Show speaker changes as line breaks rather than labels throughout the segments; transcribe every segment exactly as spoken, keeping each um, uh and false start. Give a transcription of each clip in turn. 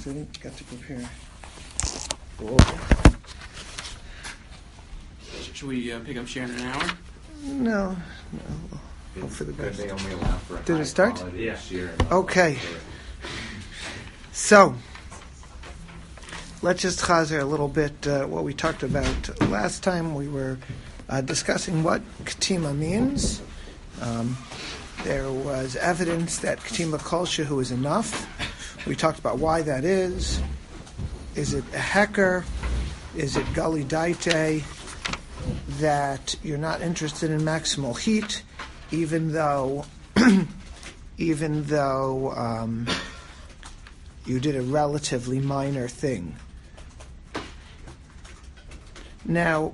I didn't get to prepare.
Should we uh, pick up sharing in an hour?
No, no. Hope for the best.
They only allow for
Did it start?
Yeah.
Okay. So, let's just chazer a little bit uh, what we talked about last time. We were uh, discussing what Ketima means. Um, there was evidence that Ketima Kol Shehu is enough. We talked about why that is. Is it a hecker? Is it gali daite? That you're not interested in maximal heat, even though, even though um, you did a relatively minor thing. Now,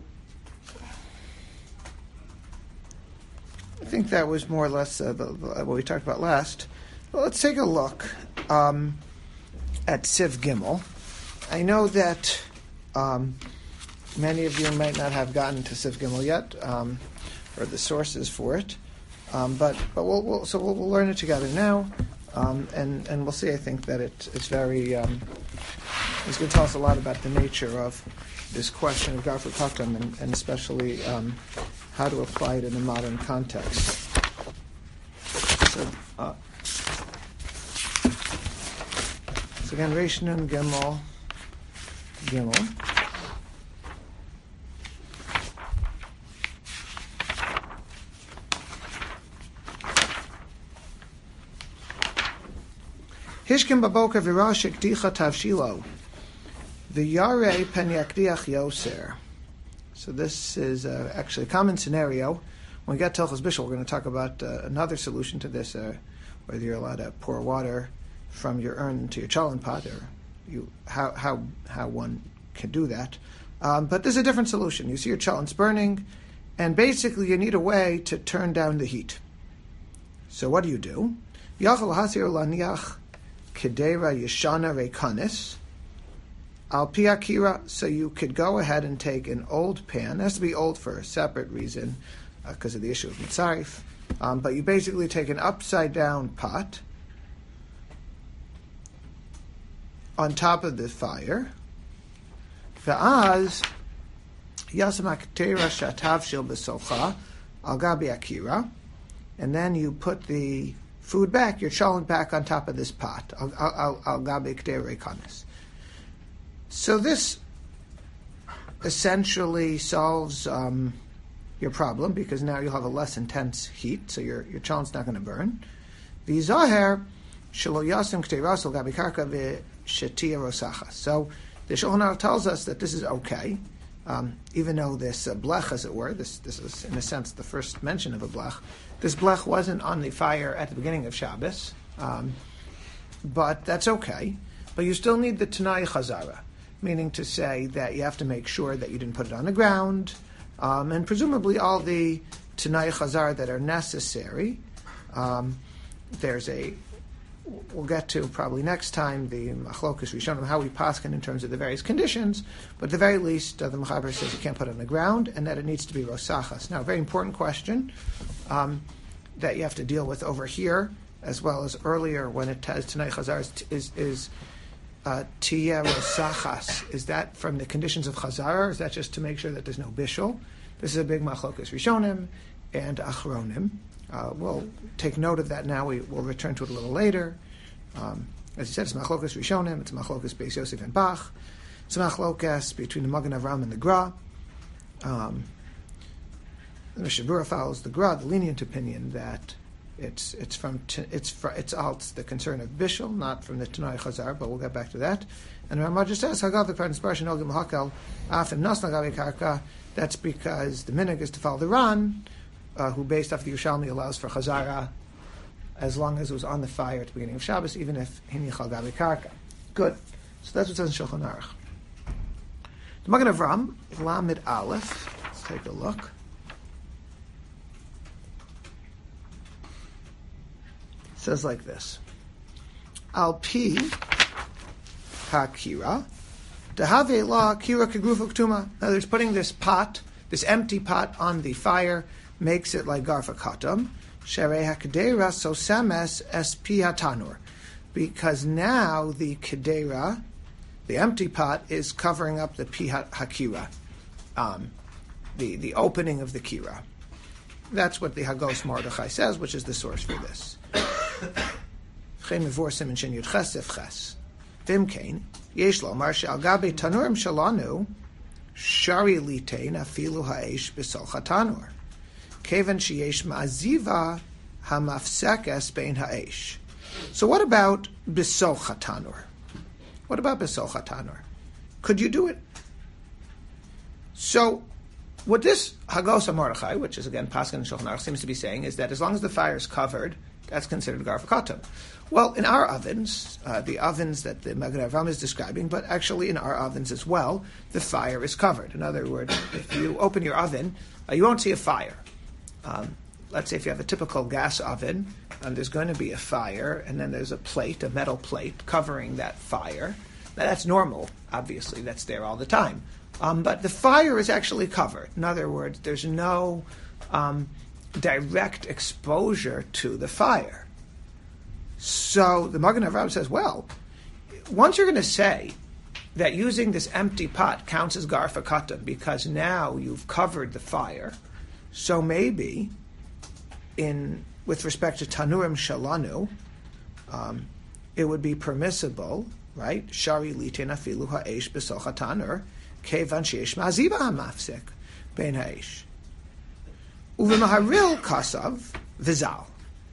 I think that was more or less uh, what we talked about last. Well, let's take a look um, at Siv Gimel. I know that um, many of you might not have gotten to Siv Gimel yet, um, or the sources for it, um, but but we'll, we'll so we'll, we'll learn it together now, um, and and we'll see. I think that it, it's very um, it's going to tell us a lot about the nature of this question of Garfu Katam, and, and especially um, how to apply it in a modern context. So, uh, so again, Reish Nun Gimel Gimel. Hishkim baboka v'rash ekdicha tavshilo, v'yare pen yakdiach yoser. So this is uh, actually a common scenario. When we get to Hilchos Bishul, we're going to talk about uh, another solution to this, uh, whether you're allowed to pour water from your urn into your challah pot, or you how how how one can do that. Um, but there's a different solution. You see your challah burning, and basically you need a way to turn down the heat. So what do you do? Yachal hasir laniach kedera yeshana rekanis al pi akira. So you could go ahead and take an old pan. It has to be old for a separate reason, because uh, of the issue of mitzarif. Um, but you basically take an upside down pot on top of the fire. Va'az yasam ketera shatav shil besocha al gabi akira, and then you put the food back, you're challah back on top of this pot. Al gabi ketera rekanis. So this essentially solves um, your problem, because now you'll have a less intense heat, so your your challen's not going to burn. V'zaher shelo yasim k'teiras al gabi karka v'shetia rosacha. So the Shulchan Aruch tells us that this is okay, um, even though this uh, blech, as it were, this this is in a sense the first mention of a blech. This blech wasn't on the fire at the beginning of Shabbos, um, but that's okay. But you still need the Tanai Chazara, meaning to say that you have to make sure that you didn't put it on the ground, um, and presumably all the Tanai Chazar that are necessary. Um, there's a, we'll get to probably next time, the Machlokas Rishonim, how we paskin in terms of the various conditions, but at the very least, uh, the Mechaber says you can't put it on the ground, and that it needs to be Rosachas. Now, a very important question um, that you have to deal with over here, as well as earlier when it has Tanai Chazar, is, is, is Uh, Tiya Rosachas, is that from the conditions of Chazara, or is that just to make sure that there's no bishul? This is a big machlokas Rishonim and Achronim. Uh, we'll take note of that now. We will return to it a little later. Um, as you said, it's machlokas Rishonim, it's machlokas Beis Yosef and Bach. It's machlokas between the Magen Avraham and the Gra. Um, the Mishnah Berurah follows the Gra, the lenient opinion that It's it's from t- it's fr- it's alt the concern of bishul, not from the Tanai Chazar, but we'll get back to that. And Ramah just says Hagav the parents Barshin Ogim Hakel Afim Nasna Gabi Karka. That's because the minhag is to follow the Ran, uh, who based off the Yerushalmi allows for Chazara as long as it was on the fire at the beginning of Shabbos, even if Hinichal Gabi Karka. Good. So that's what it says in Shulchan Aruch. The Magen Avraham Lamed Aleph. Let's take a look. Says like this: Al pi hakira, dehave la kira kegrufa ktuma. In other words, putting this pot, this empty pot, on the fire makes it like garfa katam. Sherei hakdeira so semes es pi hatanur. because now the kedera, the empty pot, is covering up the pi hakira, um, the, the opening of the kira. That's what the Hagos Mordechai says, which is the source for this. Vimkain, yesh lomar she'al gabe tanurim shalanu shari litein afilu ha'esh b'sol hatanur kevan sheyesh ma'aziva hamafsekes bein ha'esh. So what about b'sol hatanur? What about b'sol hatanur? Could you do it? So what this Hagos Mordechai, which is again Paskin and Shulchan Aruch, seems to be saying is that as long as the fire is covered, that's considered garfa katan. Well, in our ovens, uh, the ovens that the Magen Avraham is describing, but actually in our ovens as well, the fire is covered. In other words, if you open your oven, uh, you won't see a fire. Um, let's say if you have a typical gas oven, and there's going to be a fire, and then there's a plate, a metal plate, covering that fire. Now that's normal, obviously, that's there all the time. Um, but the fire is actually covered. In other words, there's no um, direct exposure to the fire. So the Magen Avraham says, well, once you're going to say that using this empty pot counts as garfa katan because now you've covered the fire, so maybe in with respect to tanurim shalanu, um, it would be permissible, right? Shari litin afilu ha'esh b'sol hatanur kevan sheyesh ma'aziva hamafsek bein ha'esh. Uv'maharil kasav v'zal.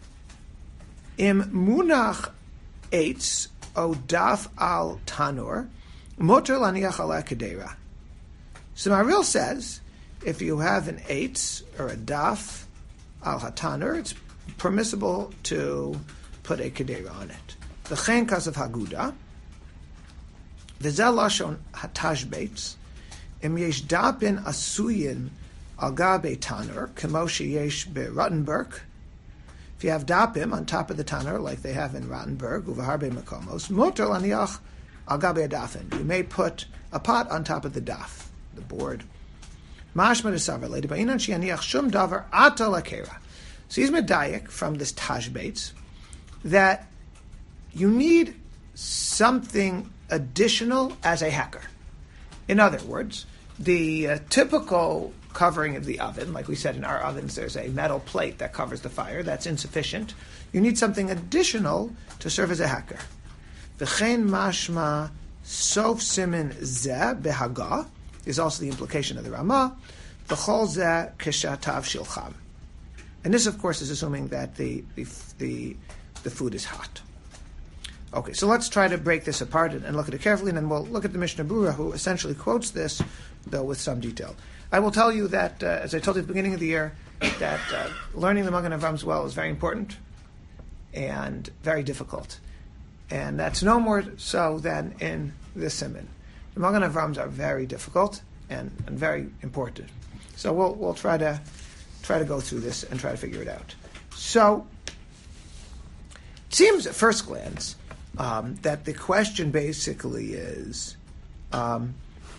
Im munach eitz o daf al tanur motor laniach ala kedera. So Maharil says, if you have an eitz or a daf al hatanur, it's permissible to put a kedera on it. The chen kasav haguda v'zel lashon hatashbeitz im yesh dapin asuyin al gabe tanur kemo sheyesh beRottenberg. If you have dapim on top of the tanur, like they have in Rottenberg, uvaharbe makomos, motor laniach al gabe dafin. You may put a pot on top of the daf, the board. Mashma desavar lady ba'inan shianiach shum davar ata lakera. So he's medayik from this tashbeitz that you need something additional as a hacker. In other words, the uh, typical covering of the oven, like we said in our ovens, there's a metal plate that covers the fire. That's insufficient. You need something additional to serve as a hacker. V'chein mashma sof simin zeh behaga is also the implication of the Ramah. V'chol zeh keshatav shilcham. And this, of course, is assuming that the, the the the food is hot. Okay, so let's try to break this apart and, and look at it carefully, and then we'll look at the Mishnah Berurah, who essentially quotes this, though with some detail. I will tell you that, uh, as I told you at the beginning of the year, that uh, learning the Magen Avraham well is very important and very difficult. And that's no more so than in this Siman. The Magen Avrahams are very difficult and, and very important. So we'll we'll try to try to go through this and try to figure it out. So it seems at first glance um, that the question basically is um,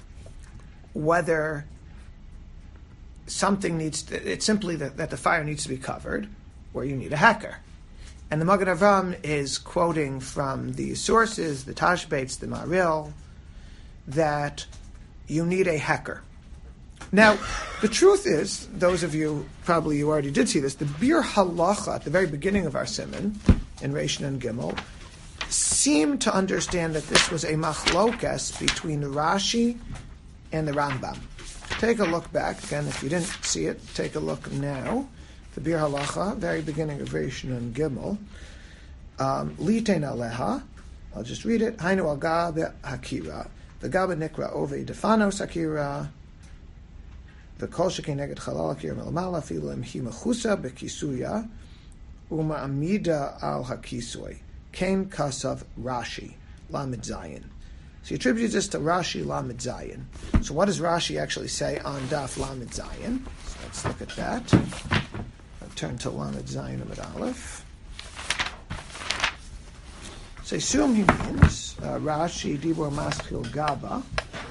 whether something needs to, it's simply that, that the fire needs to be covered, or you need a hacker. And the Magen Avraham is quoting from the sources, the Tashbeitz, the Maharil, that you need a hacker. Now, the truth is, those of you, probably you already did see this, the Bir Halacha, at the very beginning of our Siman, in Reishin and Gimel, seemed to understand that this was a machlokas between Rashi and the Rambam. Take a look back, again, if you didn't see it, take a look now. The Bir Halacha, very beginning of Reishin and Gimel. Um, Litein aleha, I'll just read it. Hainu al gabe hakira. The gabe nikra ove defanos hakira. The kol shekei neged chalal hakira melamala filu im hi mechusa bekisuya uma amida al hakisui. Kain kasav Rashi, Lamed Zayin. So he attributes this to Rashi Lamed Zayin. So what does Rashi actually say on Daf Lamed Zayin? So let's look at that. I'll turn to Lamed Zayin Amid Aleph. So I assume he means uh, Rashi Dibor Maschil Gaba.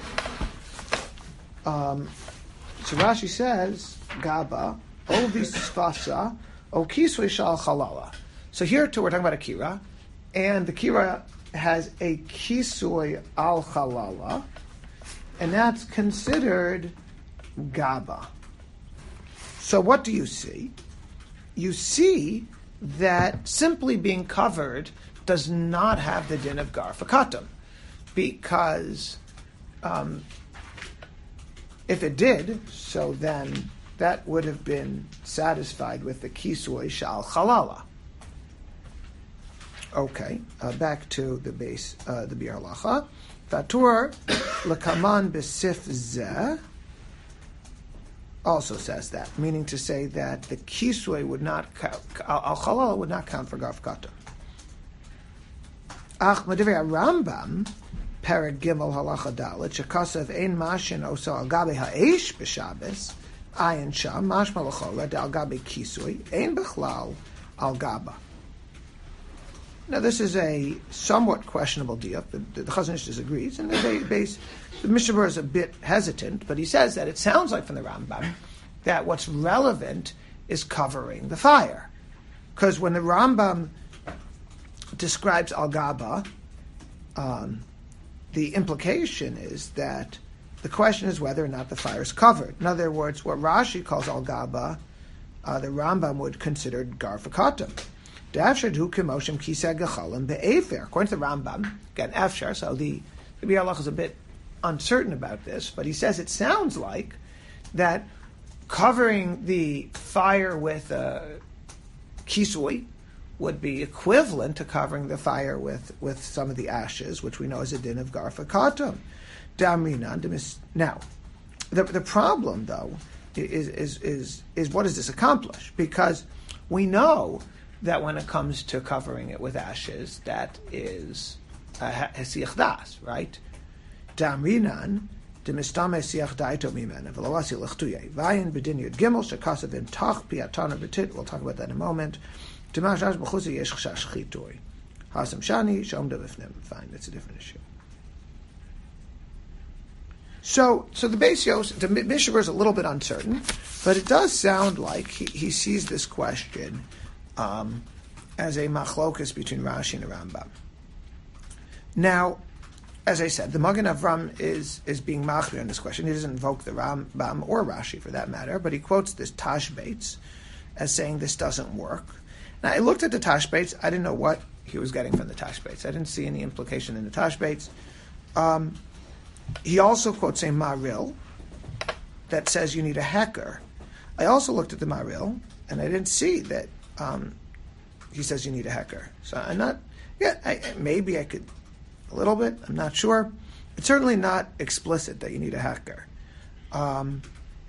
Um, so Rashi says Gaba Ovi Sfasa O Kiswe Shal Chalala. So here too we're talking about Akira. and the kira has a kisui al chalala, and that's considered gaba. So what do you see? You see that simply being covered does not have the din of garfakatum, because um, if it did, so then that would have been satisfied with the kisui shal chalala. Okay, uh, back to the base, uh, the biur halacha. Fatur lekaman besif zeh also says that, meaning to say that the kisui would not count, al chalala would not count for garfakatum. Ach medivei Rambam, Perek Gimel Halacha Dalet, shekasav ein mashin osa al gabe ha'esh b'Shabbos, ayin sham mashma l'chola al gabe kisui ein bechlal al gaba. Now this is a somewhat questionable diuk. The, the, the Chazon Ish disagrees, and the base the Mishnah Berurah is a bit hesitant, but he says that it sounds like from the Rambam that what's relevant is covering the fire, because when the Rambam describes al-gaba, um, the implication is that the question is whether or not the fire is covered. In other words, what Rashi calls al-gaba, uh, the Rambam would consider garfakatum. According to the Rambam, again, afshar, so the, the biur halacha is a bit uncertain about this, but he says it sounds like that covering the fire with a kisui would be equivalent to covering the fire with, with some of the ashes, which we know is a din of garfakatum. Now, the, the problem, though, is, is, is, is what does this accomplish? Because we know that when it comes to covering it with ashes, that is hesiach das, right? Damrinan, demistame siach daito mimena, v'lawasi l'chtuye, vayin b'din yud gimel, shekasav in tach piatana b'tit, we'll talk about that in a moment. Demashaj b'chuzi yesh chashash chitoi. Hasam shani, shomda b'fnim. Fine, that's a different issue. So, so the Beis Yosef, the Mishnah Berurah is a little bit uncertain, but it does sound like he, he sees this question Um, as a machlokas between Rashi and the Rambam. Now, as I said, the Magen Avram is is being machmir on this question. He doesn't invoke the Rambam or Rashi for that matter, but he quotes this Tashbates as saying this doesn't work. Now, I looked at the Tashbates. I didn't know what he was getting from the Tashbates. I didn't see any implication in the Tashbates. Um, he also quotes a Maril that says you need a hecker. I also looked at the Maril, and I didn't see that Um, he says you need a hecker. So I'm not, yeah, I, maybe I could, a little bit, I'm not sure. It's certainly not explicit that you need a hecker. Um,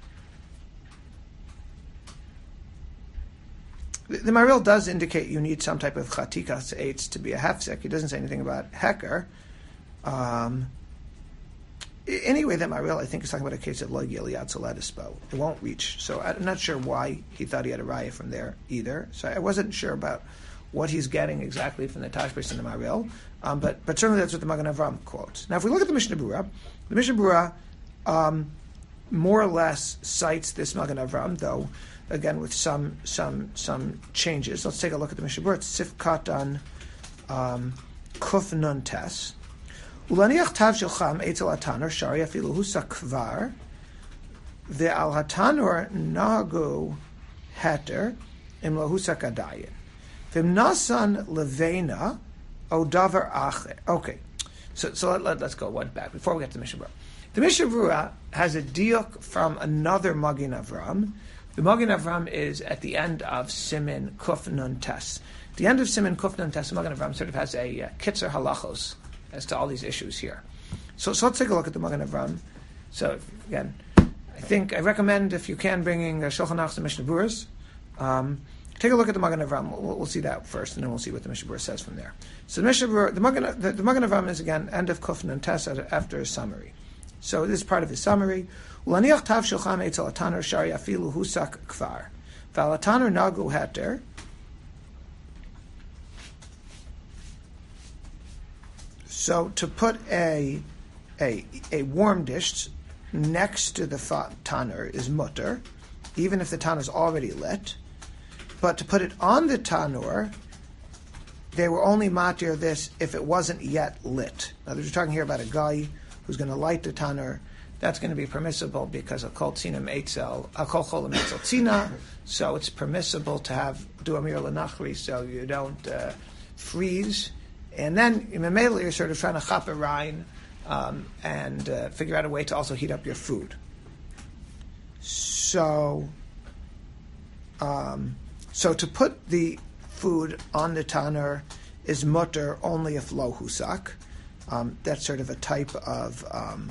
the, the Maril does indicate you need some type of chatikas eitz to be a hefsek. He doesn't say anything about hecker. Um, Anyway, that Maril, I think, is talking about a case of lo yeliad soladispo. It won't reach. So I'm not sure why he thought he had a raya from there either. So I wasn't sure about what he's getting exactly from the Tashbis and the Maril. Um, but but certainly that's what the Magen Avram quotes. Now, if we look at the Mishnah Berurah, the Mishnah Berurah um, more or less cites this Magen Avram, though again with some some some changes. Let's take a look at the Mishnah Berurah. It's Sif Katan um, Kuf Nun Tes. Ulaniach tav shilcham etzel hatanur shari afilu husa kvar ve'al hatanur nagu heter im lahusa kadayin v'im nasan levena o davar acher. Okay, so so let, let, let's go one back before we get to the Mishnah Berurah. The Mishnah Berurah has a diuk from another Magen Avram. The Magen Avram is at the end of Simin Kuf Nun Tes. The end of Simin Kuf Nun Tes, the Magen Avram sort of has a uh, kitzer halachos as to all these issues here. So, so let's take a look at the Magen Avram. So again, I think I recommend, if you can, bringing uh, Shulchan Aruch and Mishnah Berurahs. Um, take a look at the Magen Avram. We'll, we'll see that first, and then we'll see what the Mishnah Berurah says from there. So the Mishnah Berurah, the Magen, the, the Magen Avram is again end of Kuf Nun Tes after a summary. So this is part of his summary. Ulaniach tav shulcham etzel hatanur shari afilu husak kvar v'al hatanur nagu heter. So to put a a a warm dish next to the tanur is mutter, even if the tanur is already lit. But to put it on the tanur they were only matir this if it wasn't yet lit. Now, we're talking here about a guy who's going to light the tanner. That's going to be permissible because a kol tzina eitzel, a kol cholam eitzel tzina, so it's permissible to have do amir lenachri, so you don't uh, freeze. And then in Mamela, you're sort of trying to chap a rein um, and uh, figure out a way to also heat up your food. So, um, so to put the food on the tanner is mutter only if lo husak. Um, that's sort of a type of um,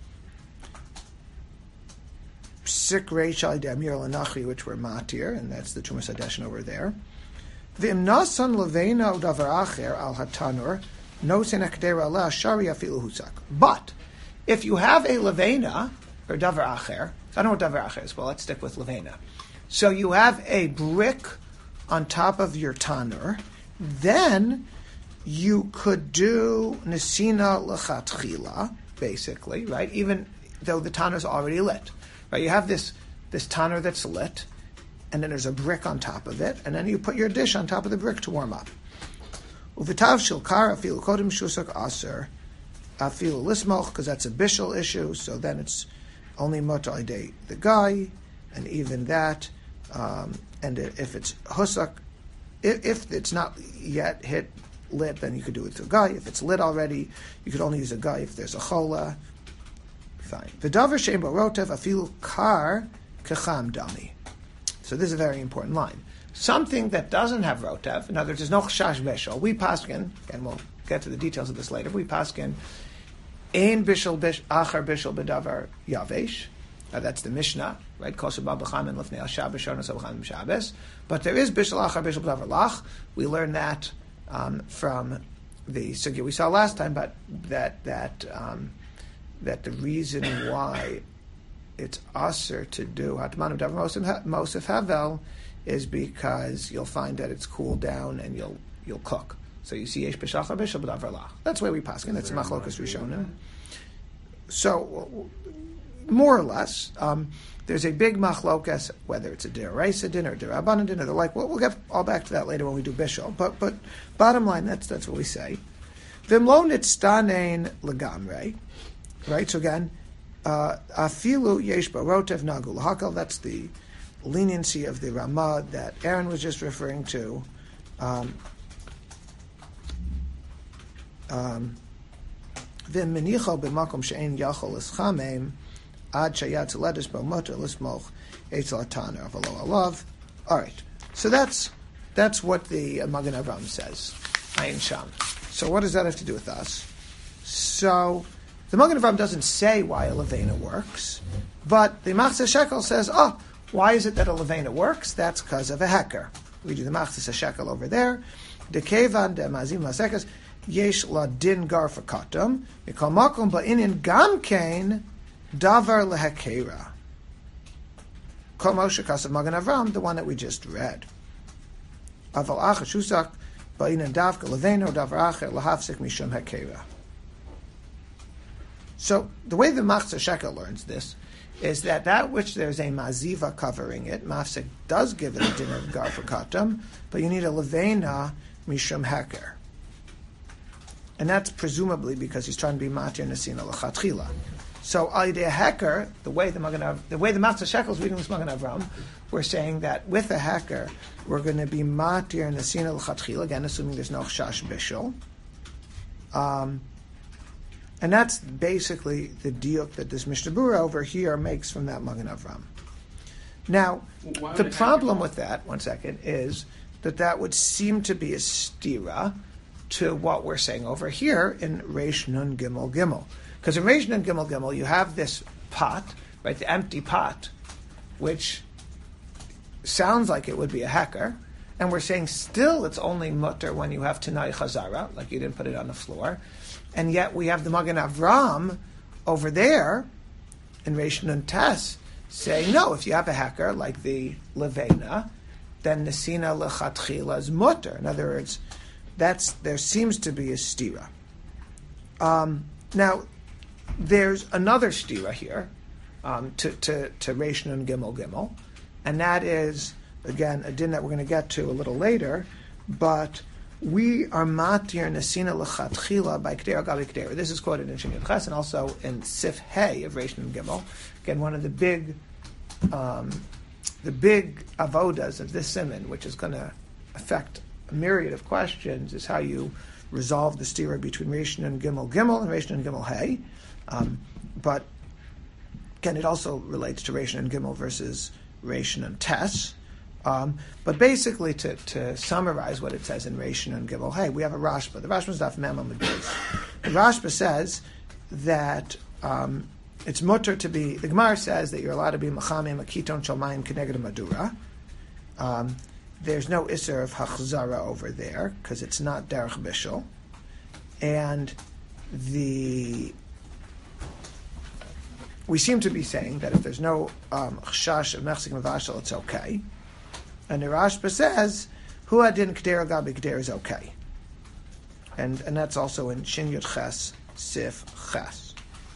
sik reishai de amir lenachri, which we're matir, and that's the Trumas Hadeshin over there. V'im nasan levena udavar acher al hatanur nosen akdera aleh shari afilu husak. But if you have a levena or davar acher, I don't know what davar acher is. Well, let's stick with levena. So you have a brick on top of your tanur, then you could do nesina lechatchila, basically, right? Even though the tanur is already lit, right? You have this this tanur that's lit, and then there's a brick on top of it, and then you put your dish on top of the brick to warm up. Uvitav shilkar afilu kodim shusak aser afilu lismoch, because that's a bishul issue, so then it's only mutar idei the guy, and even that, um, and if it's husak, if, if it's not yet hit lit, then you could do it to a guy. If it's lit already, you could only use a guy if there's a chola. Fine. V'davar she'em barotev afilu kar kecham dami. So this is a very important line. Something that doesn't have rotev, in other words, there's no chashash bishul. We paskin, and we'll get to the details of this later. We paskin ein bishul bish achar bishul bedavar yavesh. Uh, that's the Mishnah, right? Kosher babachan lefnei Shabbos shona sabachan Shabbos. But there is bishul achar bishul bedavar lach. We learned that um, from the sugya we saw last time, but that that um, that the reason why it's aser to do hatmanu davar mosif havel is because you'll find that it's cooled down and you'll you'll cook. So you see yesh b'shachar bishul b'davar lach. That's where we paskin. That's machlokas rishonim. So more or less, um, there's a big machlokas whether it's a deraisa din or derabanan din or the like. We'll, we'll get all back to that later when we do bishul. But but bottom line, that's that's what we say. V'mlo nitztanein legamrei. Right. So again. Afilu yesh barotev nagu lahakal. That's the leniency of the Ramah that Aaron was just referring to. Um, um, V'menicho b'makom she'en yachol eschamem ad shayat zeledus b'moter lismoch eitzel ataner avalo alav. All right. So that's that's what the uh, Magen Avraham says. Ayin Sham. So what does that have to do with us? So. The Magen Avraham doesn't say why a levena works, but the Machzor Shekel says, oh, why is it that a levena works? That's because of a heker. We do the Machzor Shekel over there. Dekevan de mazim masekas yesh la din gar fakatum mikol makom ba'inin gam kein davar lehekera. Kol Moshe Kasav Magen Avraham, the one that we just read. Aval acher shusak ba'inin davka levena or davar acher lahafsik mishum hekera. So the way the Machzor Shekel learns this is that that which there's a maziva covering it, mafsik does give it a din of gar fakatum, but you need a levena mishum heker. And that's presumably because he's trying to be matir nesina l'chatchila. So al yidei heker, the way the Magen Av, the way the Machzor Shekel is reading this Magen Avraham, we're saying that with a heker we're going to be matir nesina l'chatchila, again assuming there's no chash bishul. Um, And that's basically the diuk that this Mishnah Berurah over here makes from that Magen Avraham. Now,
Why
the problem with that, one second, is that that would seem to be a stira to what we're saying over here in Reish Nun Gimel Gimel. Because in Reish Nun Gimel Gimel, you have this pot, right, the empty pot, which sounds like it would be a heker, and we're saying still it's only mutter when you have Tanai Chazara, like you didn't put it on the floor. And yet we have the Magen Avraham over there in Reish Nun Tes saying, no, if you have a heker like the Levena, then Nesina Lechatchila is mutter. In other words, that's there seems to be a stira. Um, now, there's another stira here um, to, to, to Reish Nun Gimel Gimel, and that is, again, a din that we're going to get to a little later, but we are matir nesina lechatchila by k'dera gabi k'dera. This is quoted in Shin Yud Ches and also in Sif Hey of Reish and Gimel. Again, one of the big, um, the big avodas of this siman, which is going to affect a myriad of questions, is how you resolve the stira between Reish and Gimel Gimel and Reish and Gimel Hey. Um, but again, it also relates to Reish and Gimel versus Reish and Tes. Um, but basically, to, to summarize what it says in Reish and Gimel Hey, we have a Rashba. The Rashba is Daf Mem Amud Beis. The Rashba says that um, it's mutter to be. The Gemara says that you're allowed to be machamim akiton shalmayim keneged madura. Um, there's no isser of hachzara over there because it's not derech bishul, and the we seem to be saying that if there's no chash um, of mechzik mevashel, it's okay. And the Rashba says, Hu adin k'der gabi k'der is okay. And and that's also in Shin Yud Ches, Sif Ches.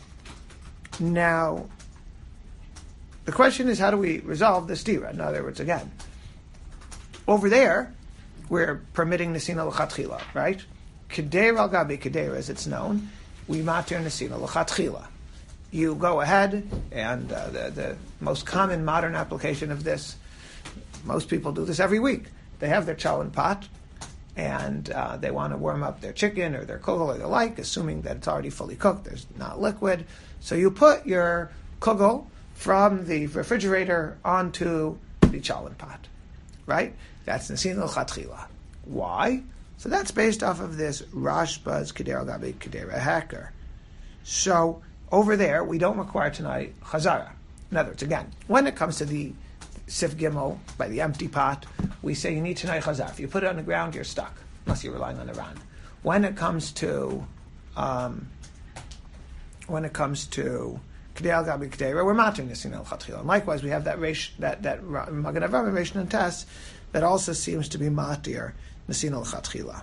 Now, the question is, how do we resolve this stira? In other words, again, over there, we're permitting Nesina l'chatchila, right? K'der al gabi k'der, as it's known, we matir Nesina l'chatchila. You go ahead, and uh, the, the most common modern application of this, most people do this every week. They have their challah pot, and uh, they want to warm up their chicken or their kugel or the like, assuming that it's already fully cooked, there's not liquid. So you put your kugel from the refrigerator onto the challah pot, right? That's Nesin l'chatchila. Why? So that's based off of this Rashba's Kedera Gabi Kedera Hacker. So over there, we don't require tonight chazara. In other words, again, when it comes to the Sif Gimel, by the empty pot, we say you need tonight chazar. If you put it on the ground, you're stuck, unless you're relying on the ran. When it comes to, um, when it comes to K'dei Gabi K'dei, we're matching this in El Chatchila. And likewise, we have that reish, that that Magen Avraham Reish and Tes that also seems to be matir Nesin El Chatchila.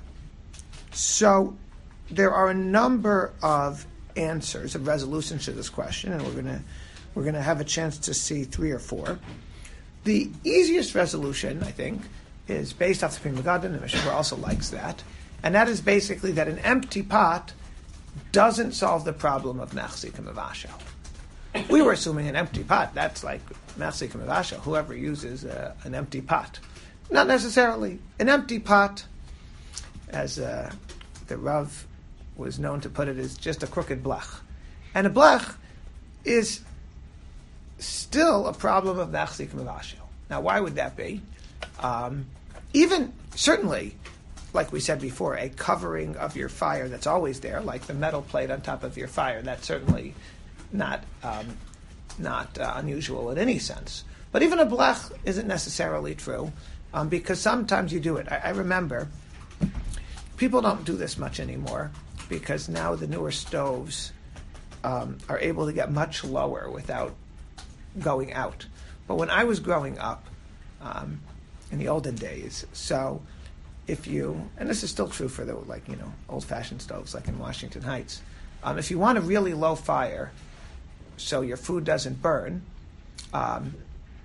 So there are a number of answers, of resolutions to this question, and we're gonna we're gonna have a chance to see three or four. The easiest resolution, I think, is based off the Pri Megadim, and Mishnah also likes that, and that is basically that an empty pot doesn't solve the problem of mechzik and mevashel. We were assuming an empty pot, that's like mechzik and mevashel, whoever uses uh, an empty pot. Not necessarily. An empty pot, as uh, the Rav was known to put it, is just a crooked blech. And a blech is still a problem of mechzik mevashel. Now, why would that be? Um, even, certainly, like we said before, a covering of your fire that's always there, like the metal plate on top of your fire, that's certainly not um, not uh, unusual in any sense. But even a blech isn't necessarily true, um, because sometimes you do it. I, I remember, people don't do this much anymore, because now the newer stoves um, are able to get much lower without going out. But when I was growing up, um, in the olden days, so if you, and this is still true for the, like, you know, old-fashioned stoves like in Washington Heights, um, if you want a really low fire so your food doesn't burn, um,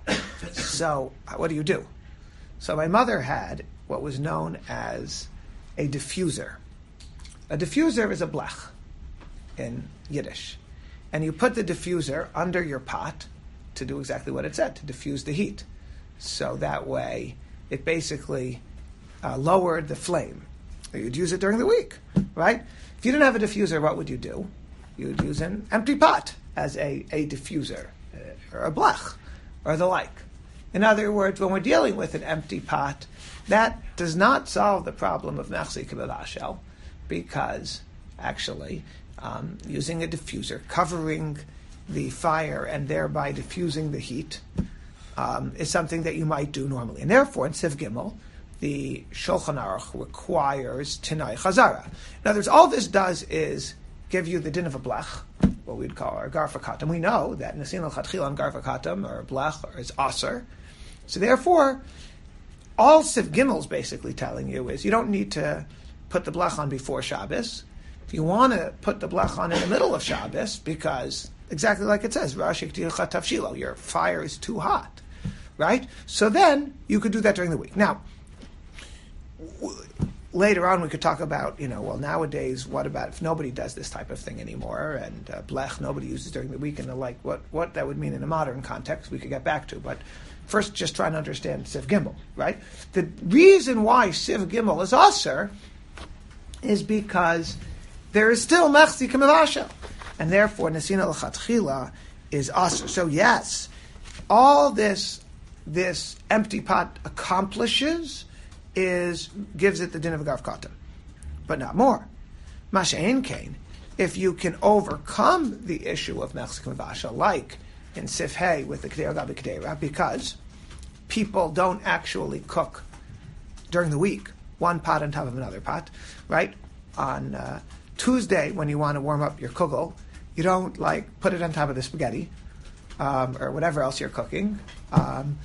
so what do you do? So my mother had what was known as a diffuser. A diffuser is a blech in Yiddish. And you put the diffuser under your pot to do exactly what it said, to diffuse the heat. So that way, it basically uh, lowered the flame. You'd use it during the week, right? If you didn't have a diffuser, what would you do? You would use an empty pot as a, a diffuser, uh, or a blech, or the like. In other words, when we're dealing with an empty pot, that does not solve the problem of mechzik mevashel, because actually, um, using a diffuser, covering the fire and thereby diffusing the heat, um, is something that you might do normally. And therefore, in Siv Gimel, the Shulchan Aruch requires Tinai Chazara. In other words, all this does is give you the din of a blech, what we'd call our garfa katam. We know that Nesin al-Chatchila and garfa katam, or blech, or is aser. So therefore, all Siv Gimel is basically telling you is you don't need to put the blech on before Shabbos. If you want to put the blech on in the middle of Shabbos, because exactly like it says, your fire is too hot, right? So then you could do that during the week. Now, later on we could talk about, you know, well, nowadays, what about if nobody does this type of thing anymore, and uh, blech nobody uses during the week, and the like, what, what that would mean in a modern context, we could get back to. But first, just trying to understand Siv Gimel, right? The reason why Siv Gimel is Aser is because there is still Mechzik Mevashel, and therefore Nesina L'Chatchila is Aser. So yes, all this this empty pot accomplishes is gives it the din of a garf katan, but not more. Masha ein kain, if you can overcome the issue of Mechzik Mevashel, like in Sif Hey with the Kedera Gabi Kedera, because people don't actually cook during the week, one pot on top of another pot, right? On uh, Tuesday, when you want to warm up your kugel, you don't like put it on top of the spaghetti um, or whatever else you're cooking. Um,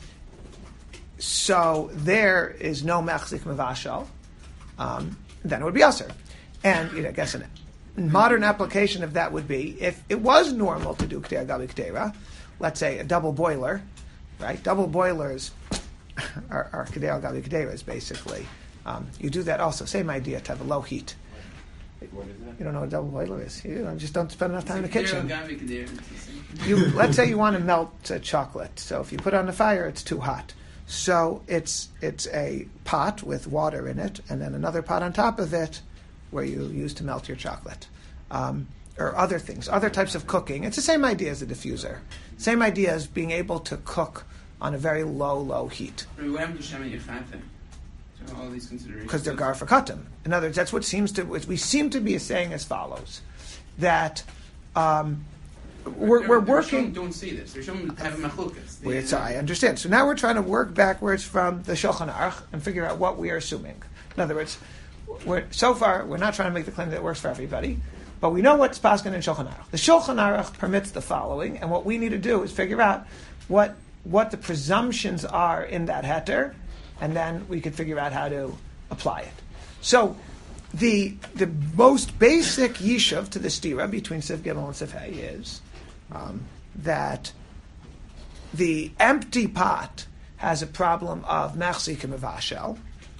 so there is no mechzik mevashel. Um, then it would be aser. And you know, I guess an modern application of that would be if it was normal to do Kedera Gabi Kedera, let's say a double boiler, right? Double boilers are, are Kedera Gabi Kederas, basically. Um, you do that also. Same idea, to have a low heat.
What is that?
You don't know what a double boiler is. You know, just don't spend enough time in the
Kedera
kitchen.
Gabi Kedera.
You, let's say you want to melt uh, chocolate. So if you put it on the fire, it's too hot. So it's it's a pot with water in it, and then another pot on top of it where you use to melt your chocolate. Um, or other things, other types of cooking. It's the same idea as a diffuser. Same idea as being able to cook on a very low, low heat.
What happened to Shem and Yefate? So all these considerations.
Because they're gar for katam. In other words, that's what seems to, we seem to be saying as follows, that um, we're, we're working...
don't see this. They're showing have machukas.
Wait, so I understand. So now we're trying to work backwards from the Shulchan Aruch and figure out what we are assuming. In other words, we're, so far, we're not trying to make the claim that it works for everybody, but we know what's Paskin in Shulchan Aruch. The Shulchan Aruch permits the following, and what we need to do is figure out what what the presumptions are in that heter, and then we can figure out how to apply it. So, the the most basic yishuv to the stira between Sif Gimel and Sif Hey is um, that the empty pot has a problem of mechzik and mevashel,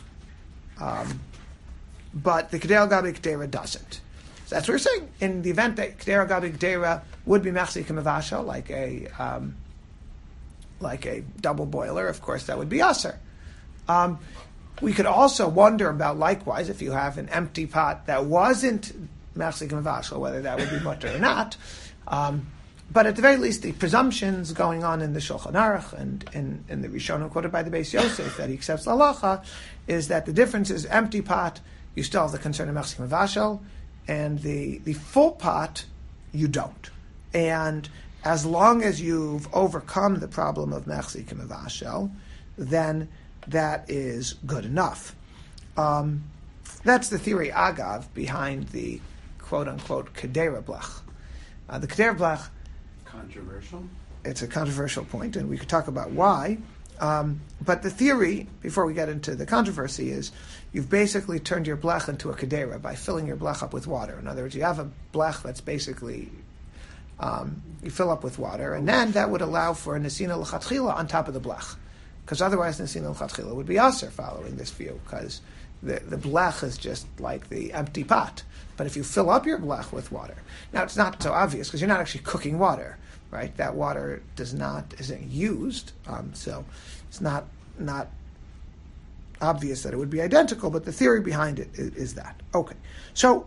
um, but the Kedera Gabi Kedera doesn't. So that's what we're saying. In the event that Kedera Gabi Kedera would be mechzik and mevashel, like a um, like a double boiler, of course that would be aser. Um, we could also wonder about, likewise, if you have an empty pot that wasn't mechzik and mevashel, whether that would be mutter or not. Um, but at the very least, the presumptions going on in the Shulchan Aruch and in, in the Rishonim quoted by the Beis Yosef that he accepts the halacha is that the difference is empty pot, you still have the concern of mechzik and mevashel, and the, the full pot, you don't. And as long as you've overcome the problem of mechzik and mevashel, then that is good enough. Um, that's the theory, agav, behind the quote-unquote Kedera blech. Uh, the Kedera blech...
Controversial?
It's a controversial point, and we could talk about why. Um, but the theory, before we get into the controversy, is you've basically turned your blech into a Kedera by filling your blech up with water. In other words, you have a blech that's basically... Um, you fill up with water, and then that would allow for a Nesina L'Chatchila on top of the blech. Because otherwise, Nesina L'Chatchila would be aser following this view, because the, the blech is just like the empty pot. But if you fill up your blech with water, now it's not so obvious because you're not actually cooking water, right? That water does not isn't used, um, so it's not not obvious that it would be identical. But the theory behind it is, is that okay. So.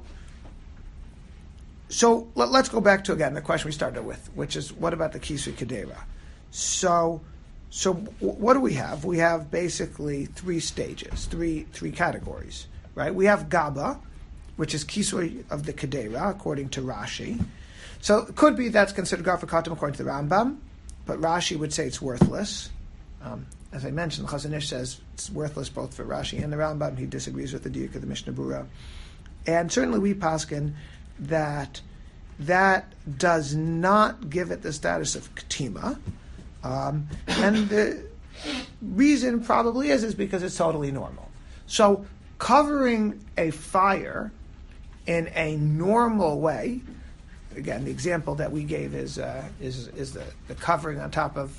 So let, let's go back to again the question we started with, which is what about the Kisui Kedera? So. So what do we have? We have basically three stages, three three categories, right? We have Gaba, which is Kisui of the Kedera, according to Rashi. So it could be that's considered Gar for Katam according to the Rambam, but Rashi would say it's worthless. Um, as I mentioned, the Chazon Ish says it's worthless both for Rashi and the Rambam. He disagrees with the Diuk of the Mishnah Berurah. And certainly we paskin that that does not give it the status of Ketima. Um, and the reason probably is is because it's totally normal. So covering a fire in a normal way, again, the example that we gave is uh, is is the, the covering on top of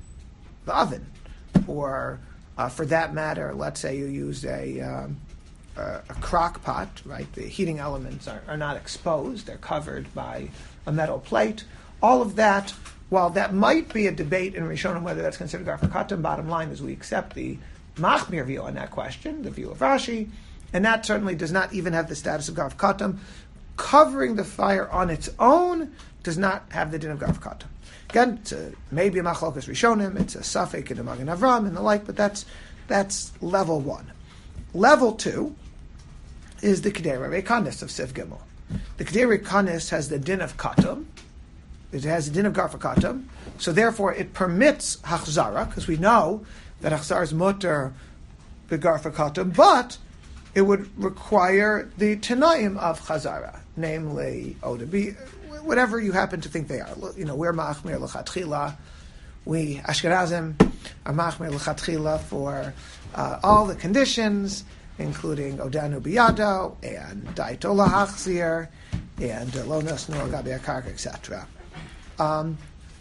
the oven, or uh, for that matter, let's say you use a um, a, a crock pot, right? The heating elements are, are not exposed; they're covered by a metal plate. All of that, while that might be a debate in Rishonim whether that's considered garfa katan, bottom line is we accept the Machmir view on that question, the view of Rashi, and that certainly does not even have the status of garfa katan. Covering the fire on its own does not have the din of garfa katan. Again, it's a, maybe a machlokas Rishonim, it's a safek in the Magen Avram and the like, but that's that's level one. Level two is the Kedera Reikanis of Sif Gimel. The Kedera Reikanis has the din of katam. It has the din of garfa katam, so therefore it permits hachzara, because we know that hachzara is mutter the garfa katam, but it would require the tanaim of chazara, namely, oh, to be whatever you happen to think they are. You know, we're machmir l'chatchila. We Ashkenazim are machmir l'chatchila for uh, all the conditions, including odanu biyado and daitola hachzir and lonas nor gabi akarka, et cetera. Um,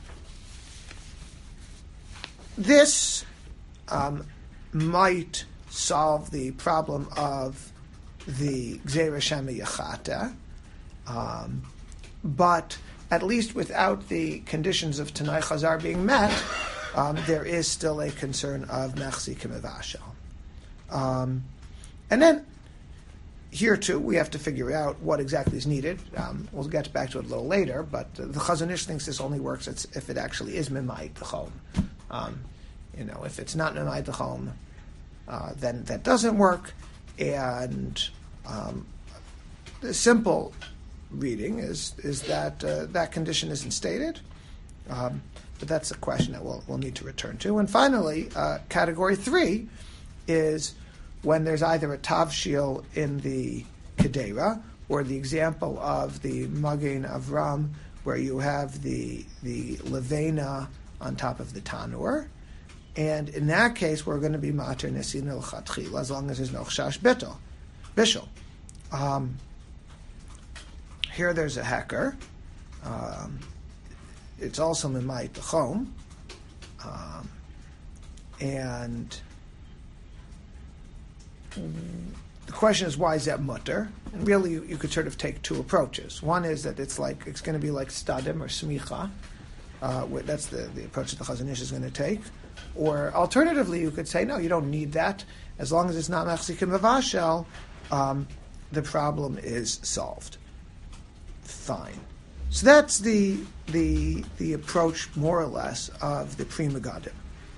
this um, might solve the problem of the Gzeira Shema Yachata, um, but at least without the conditions of Tanai Chazar being met, um, there is still a concern of Mechzi Kimevashel. Um, and then, here too, we have to figure out what exactly is needed. Um, we'll get back to it a little later, but uh, the Chazon Ish thinks this only works if it actually is Mimayit L'chom. Um, you know, if it's not Mimayit L'chom, uh, then that doesn't work. And um, the simple reading is is that uh, that condition isn't stated. Um, but that's a question that we'll, we'll need to return to. And finally, uh, category three is when there's either a tavshil in the kedera, or the example of the Magen Avram, where you have the the levena on top of the tanur, and in that case we're going to be mater nesin l'chatchila as long as there's no chash betel, bishul. Um, here there's a hecker. Um, it's also mimayit t'chom, um, and the question is, why is that mutter? And really, you, you could sort of take two approaches. One is that it's like it's going to be like stadim or smicha. Uh, that's the, the approach that the Chazon Ish is going to take. Or alternatively, you could say, no, you don't need that. As long as it's not machzikim v'vashel, um, the problem is solved. Fine. So that's the the the approach, more or less, of the Pri Megadim.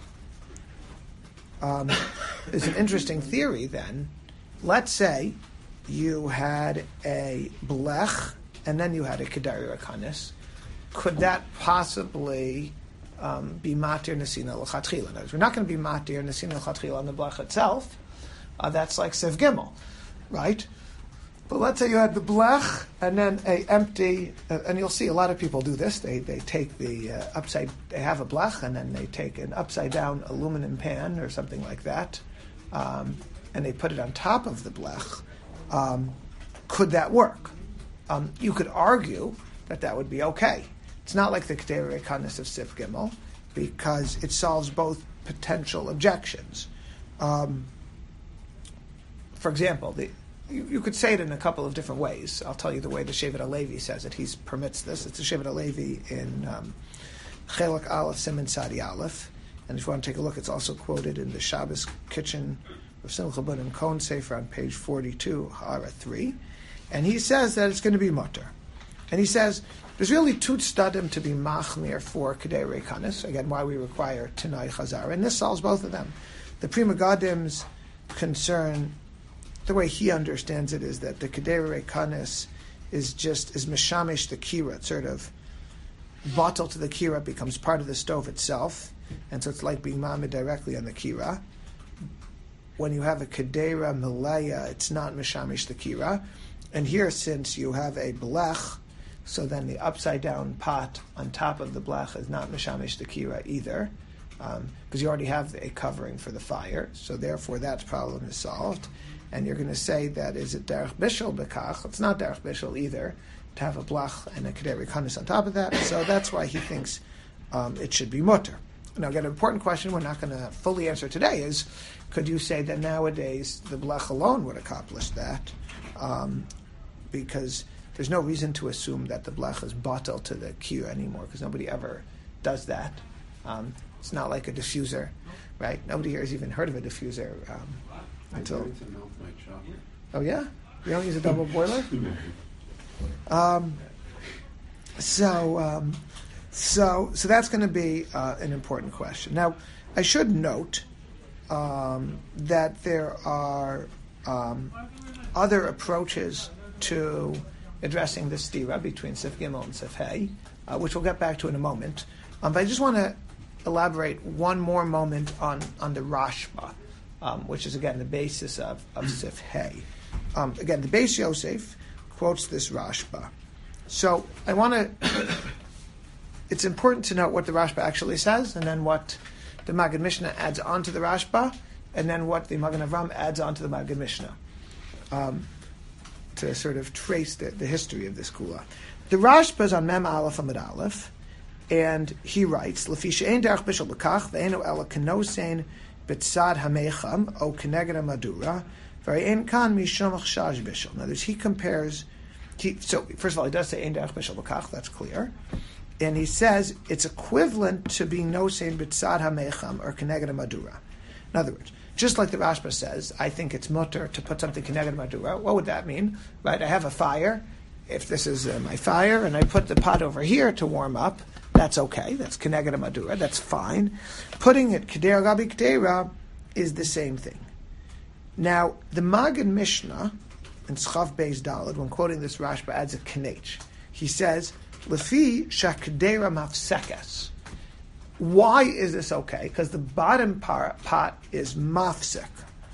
Um, there's an interesting theory then. Let's say you had a blech and then you had a kedari rakanis. Could that possibly um, be matir nesina l'chatchila? In other words, we're not going to be matir nesina l'chatchila on the blech itself. Uh, that's like Sev Gimel, right? But let's say you had the blech and then a empty, uh, and you'll see a lot of people do this. They they take the uh, upside, they have a blech and then they take an upside down aluminum pan or something like that, um, and they put it on top of the blech. Um, could that work? Um, you could argue that that would be okay. It's not like the Kedera Reikanis of Sif Gimel, because it solves both potential objections. Um, for example, the You, you could say it in a couple of different ways. I'll tell you the way the Shevet HaLevi says it. He permits this. It's the Shevet HaLevi in um, Chelak Aleph, Siman Sadi Aleph. And if you want to take a look, it's also quoted in the Shabbos Kitchen of Simcha Bunim Kohen Sefer on page forty-two, Hara three. And he says that it's going to be mutter. And he says there's really two stadim to be machmir for Kedei Reikanis. Again, why we require Tanai Chazar. And this solves both of them. The Pri Megadim's concern, the way he understands it, is that the Kedera Reikanis is just, is Meshamish the Kira. It's sort of bottle to the Kira, becomes part of the stove itself. And so it's like being Mamid directly on the Kira. When you have a Kedera Malaya, it's not Meshamish the Kira. And here, since you have a Blech, so then the upside down pot on top of the Blech is not Meshamish the Kira either, because um, you already have a covering for the fire. So therefore that problem is solved. And you're going to say that, is it derech bishul bekach? It's not derech bishul either, to have a blach and a kedei rekanis on top of that. So that's why he thinks um, it should be mutter. Now, again, an important question we're not going to fully answer today is, could you say that nowadays the blech alone would accomplish that? Um, because there's no reason to assume that the blech is batel to the kiyur anymore, because nobody ever does that. Um, it's not like a diffuser, right? Nobody here has even heard of a diffuser um, until.
I to melt my chocolate.
Oh yeah, you don't use a double boiler. Um, so, um, so, so that's going to be uh, an important question. Now, I should note um, that there are um, other approaches to addressing the stira between Sif Gimel and Sif Hey, uh, which we'll get back to in a moment. Um, but I just want to elaborate one more moment on, on the Rashba, um, which is, again, the basis of, of Sif Hey. Um, again, the Beis Yosef quotes this Rashba. So I want to, it's important to note what the Rashba actually says, and then what the Maggid Mishnah adds onto the Rashba, and then what the Magen Avram adds onto the Maggid Mishnah, um, to sort of trace the, the history of this kula. The Rashba is on Mem Aleph Amud Aleph, and he writes, Lefi she'ein derech bishul b'kach, ve'enu ela kenosein b'tzad hamecham, o keneged madura, ve'ein kan mishum chashash bishul. Now, he compares, he, so first of all, he does say ein derech bishul b'kach, that's clear. And he says it's equivalent to being nosein b'tzad hamecham, or keneged madura. In other words, just like the Rashba says, I think it's mutter to put something keneged madura. What would that mean? Right? I have a fire. If this is uh, my fire, and I put the pot over here to warm up, that's okay. That's keneged madura. That's fine. Putting it kedera gabi kedera is the same thing. Now, the Maggid Mishnah in Schav Beis Daled, when quoting this Rashba, adds a kenech. He says, "Lefi shakdera mafsekes." Why is this okay? Because the bottom par- pot is mafsek.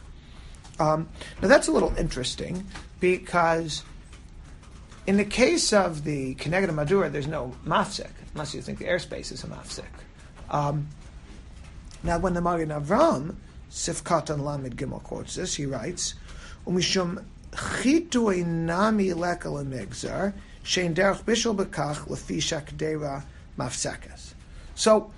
Um, now that's a little interesting, because in the case of the Keneged Madura, there's no mafsek, unless you think the airspace is a mafsek. Um, now when the Magen Avram, Sifkat and Lamed Gimel, quotes this, he writes, Umishum chitui nami lekel emigzar, shein derech bishul bekach lefi shakdera mafsekas. So,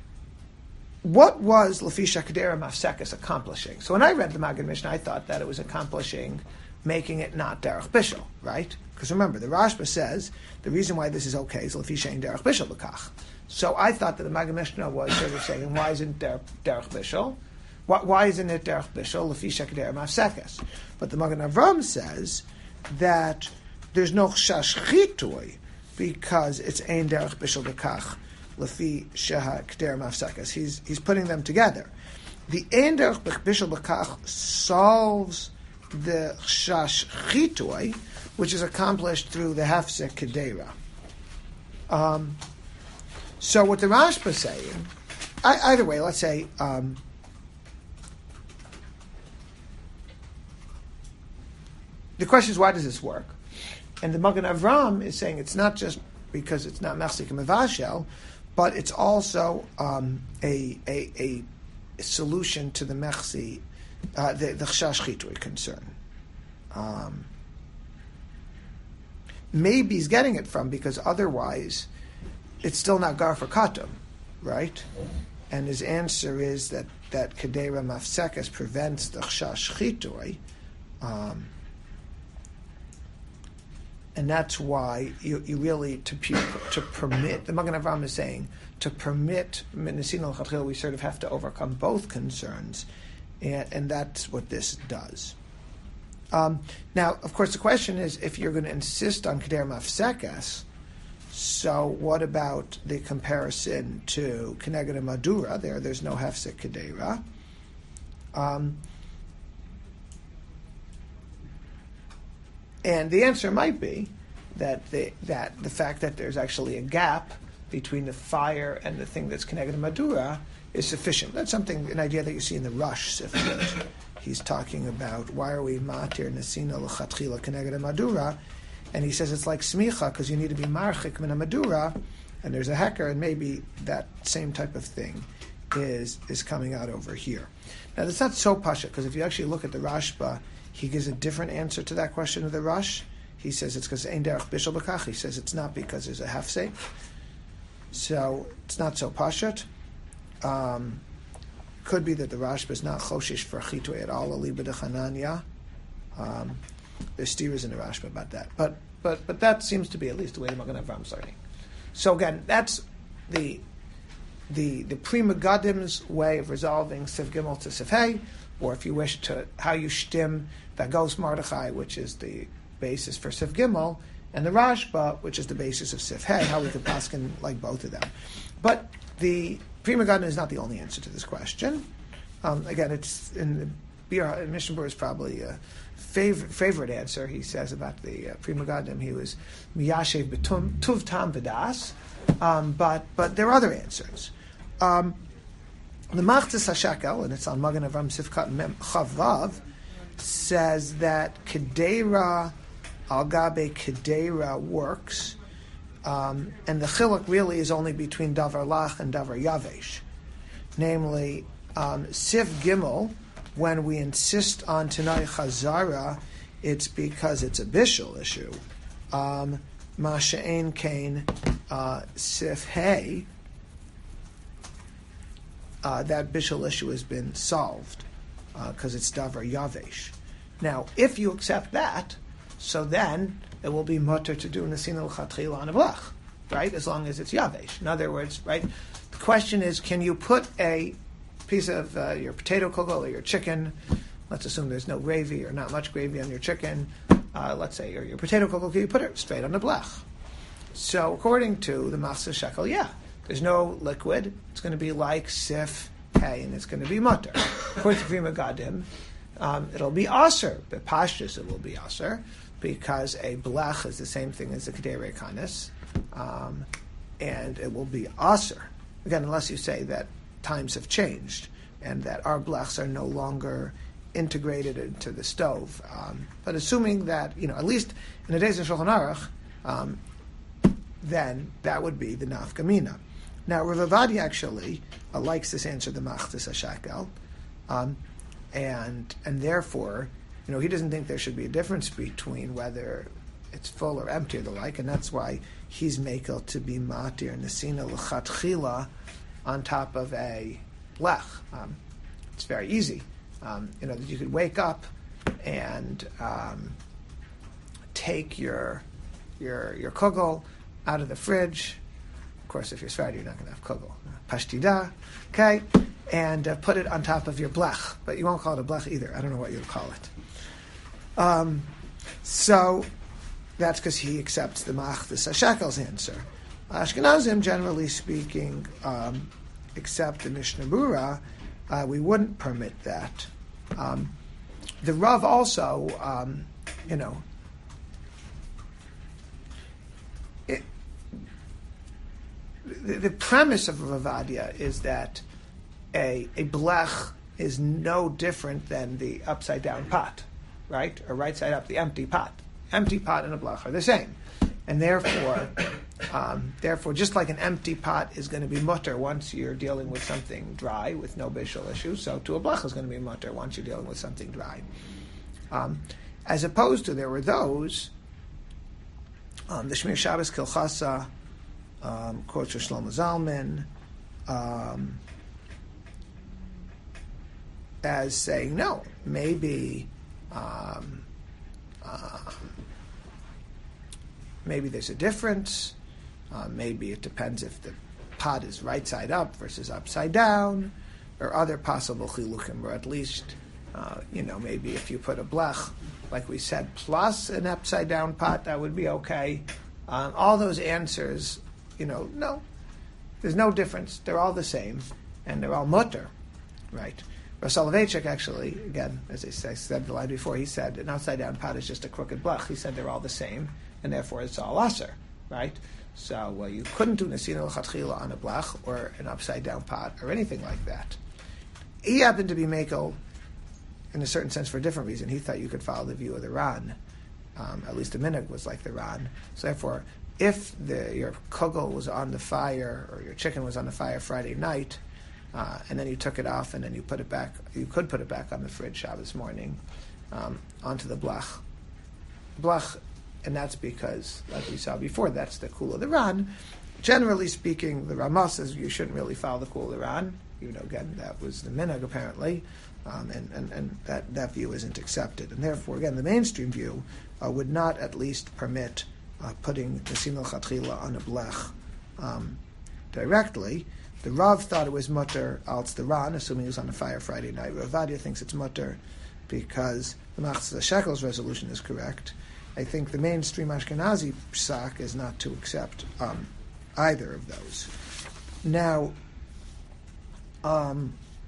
what was Lefi Shakdera Mafsekes accomplishing? So when I read the Maggid Mishnah, I thought that it was accomplishing making it not Derech Bishul, right? Because remember, the Rashba says the reason why this is okay is Lefi Shein Derech Bishul B'kach. So I thought that the Maggid Mishnah was sort of saying, why isn't there Derech Bishul? Why, why isn't it Derech Bishul? Lefi Shakdera Mafsekes. But the Magen Avram says that there's no Chash Chitui because it's Ein Derech Bishul B'kach. Lefi sheha k'der mafsekas. He's he's putting them together. The ein derech bishul b'kach solves the chash chitui, which is accomplished through the hefsek kedera. Um, so what the Rashba is saying, I, either way, let's say um, the question is, why does this work? And the Magen Avram is saying it's not just because it's not mechzik and mevashel, but it's also um, a, a a solution to the mechzi, uh, the the chash chitui concern. Um, maybe he's getting it from because otherwise, it's still not gar for katum, right? And his answer is that that kedera mafsekas prevents the chash chitui. Um, And that's why you, you really, to to permit, the Magen Avram is saying, to permit Nesin al-Chatchil, we sort of have to overcome both concerns, and, and that's what this does. Um, now, of course, the question is, if you're going to insist on Keder Mafsekas, so what about the comparison to Keneged Madura? There, there's no Hefsek Kedera. Um, And the answer might be that the, that the fact that there's actually a gap between the fire and the thing that's connected to Madura is sufficient. That's something, an idea that you see in the Rush Sifrit. He's talking about why are we matir nesina l'chatchila connected to Madura, and he says it's like smicha because you need to be marchik min Madura, and there's a hecker, and maybe that same type of thing is is coming out over here. Now that's not so pasha, because if you actually look at the Rashba, he gives a different answer to that question of the Rush. He says it's because ein derech bishul b'kach. He says it's not because there's a hefsek. So it's not so pashat. um, could be that the Rashba is not choshish for chitui at all, aliba de chananya. Um, there's steers in the Rashba about that, but but but that seems to be at least the way the Magen Avram's learning. So again, that's the the the Pri Megadim's way of resolving Siv Gimel to Siv Hey, or if you wish to how you shtim Vagos Mardechai, which is the basis for Siv Gimel, and the Rashba, which is the basis of Siv Hey, how we could paskin like both of them. But the Pri Megadim is not the only answer to this question. Um, again, it's in the Bir Mishnah Berurah is probably a favorite favorite answer. He says about the uh, Pri Megadim, he was miyashev betum tuv tam v'das. Um, but but there are other answers. Um, the Machzis HaShekel, and it's on Magen Avram Sifkat Mem Chav Vav, says that Kedera al Gabe Kedera works, um, and the chiluk really is only between Davar Lach and Davar Yavesh. Namely, um, Sif Gimel, when we insist on Tanai Chazara, it's because it's a bishul issue. Um, Masha'en Kain uh, Sif Hey, uh, that bishul issue has been solved because uh, it's Davar Yavesh. Now, if you accept that, so then it will be mutter to do Nesin al-Chatchila on a blach, right? As long as it's Yavesh. In other words, right? The question is, can you put a piece of uh, your potato kugel or your chicken, let's assume there's no gravy or not much gravy on your chicken, uh, let's say, or your potato kugel, can you put it straight on the blech? So according to the Machzis HaShekel, yeah, there's no liquid, it's going to be like sif, hay, and it's going to be mutter. According to Pri Megadim, um, it'll be aser, but pashtus it will be aser, because a blech is the same thing as a kedei kanis, um, and it will be aser. Again, unless you say that times have changed and that our blechs are no longer integrated into the stove. Um, but assuming that, you know, at least in the days of Shulchan Aruch, um, then that would be the nafkamina. Now, Rav Ovadia actually uh, likes this answer, the Machzis HaShekel, um, and and therefore, you know, he doesn't think there should be a difference between whether it's full or empty or the like, and that's why he's makel to be matir nesina l'chatchila on top of a blech. Um, it's very easy. Um, you know, that you could wake up and um, take your your your kugel out of the fridge. Of course, if you're Sephardi, you're not going to have kugel. Pashtida, okay? And uh, put it on top of your blech. But you won't call it a blech either. I don't know what you'll call it. Um, so that's because he accepts the Machzis HaShekel's answer. Ashkenazim, generally speaking, um, except the Mishnah Berurah, uh, we wouldn't permit that. Um, the Rav also, um, you know, it, the, the premise of Rav Ovadia is that a, a blech is no different than the upside down pot, right? Or right side up, the empty pot. Empty pot and a blech are the same. And therefore, um, therefore, just like an empty pot is going to be mutter once you're dealing with something dry with no bishul issue, so to a blech is going to be mutter once you're dealing with something dry. Um, as opposed to there were those, um, the Shmir Shabbos Kilchasa, um, quotes Shlomo Zalman, um, as saying, no, maybe... Um, uh, Maybe there's a difference. Uh, maybe it depends if the pot is right side up versus upside down, or other possible chilukim, or at least, uh, you know, maybe if you put a blech, like we said, plus an upside down pot, that would be okay. Um, all those answers, you know, no, there's no difference. They're all the same, and they're all mutter, right? Rav Soloveitchik actually, again, as I said the line before, he said an upside down pot is just a crooked blech. He said they're all the same, and therefore it's all aser, right? So uh, you couldn't do nesina l'chatchila on a blech or an upside down pot or anything like that. He happened to be makel in a certain sense for a different reason. He thought you could follow the view of the Ran. Um, at least the minhag was like the Ran. So therefore, if the, your kugel was on the fire or your chicken was on the fire Friday night, uh, and then you took it off and then you put it back, you could put it back on the fridge Shabbos morning um, onto the blech. Blech. And that's because, like we saw before, that's the kul of the Ran. Generally speaking, the Ramah says you shouldn't really follow the kul of the Ran. you know, again, that was the minhag apparently, um, and, and, and that, that view isn't accepted. And therefore, again, the mainstream view uh, would not at least permit uh, putting the simul chatchila on a blech um, directly. The Rav thought it was mutter al tzdaran, assuming he was on a fire Friday night. Rav Vadia thinks it's mutter because the Machzor Shekel's resolution is correct. I think the mainstream Ashkenazi psak is not to accept um, either of those. Now, um,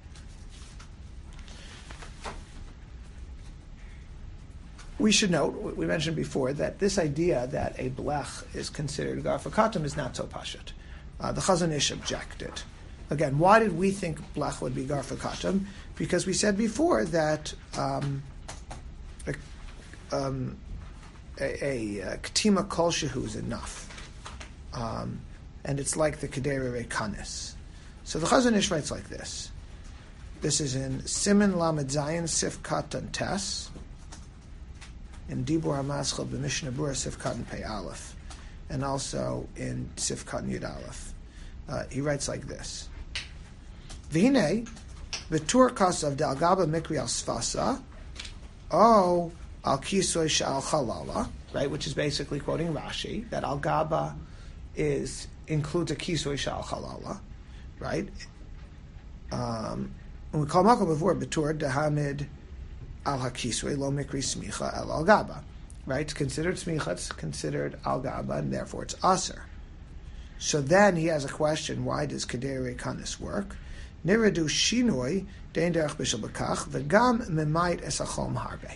we should note, we mentioned before, that this idea that a blech is considered garfa katam is not so pashut. Uh, the Chazon Ish objected. Again, why did we think blech would be garfa katam? Because we said before that um, a, um, a, a ktima kol shehu is enough. Um, and it's like the kedera rekanis. So the Chazon Ish writes like this. This is in Siman Lamed Zayin Sif Katan Tes, in Dibur HaMaschal b'Mishnah Berurah Sif Katan Pei Aleph, and also in Sif Katan Yud Aleph. Uh, he writes like this: V'hinei v'tur kasav de'al gaba mikri al sfasa, o al kisoy she'al chalala, right? Which is basically quoting Rashi that al gaba is includes a kisoy she'al chalala, right? Um, and we call makom before betur dehamid al hakiswe lo mikri smicha el al gaba, right? It's considered smicha, it's considered al gaba, and therefore it's aser. So then he has a question: why does kedere kanis work? Niradu shinoi dein derech bishul bekach v'gam memait es achom harbe.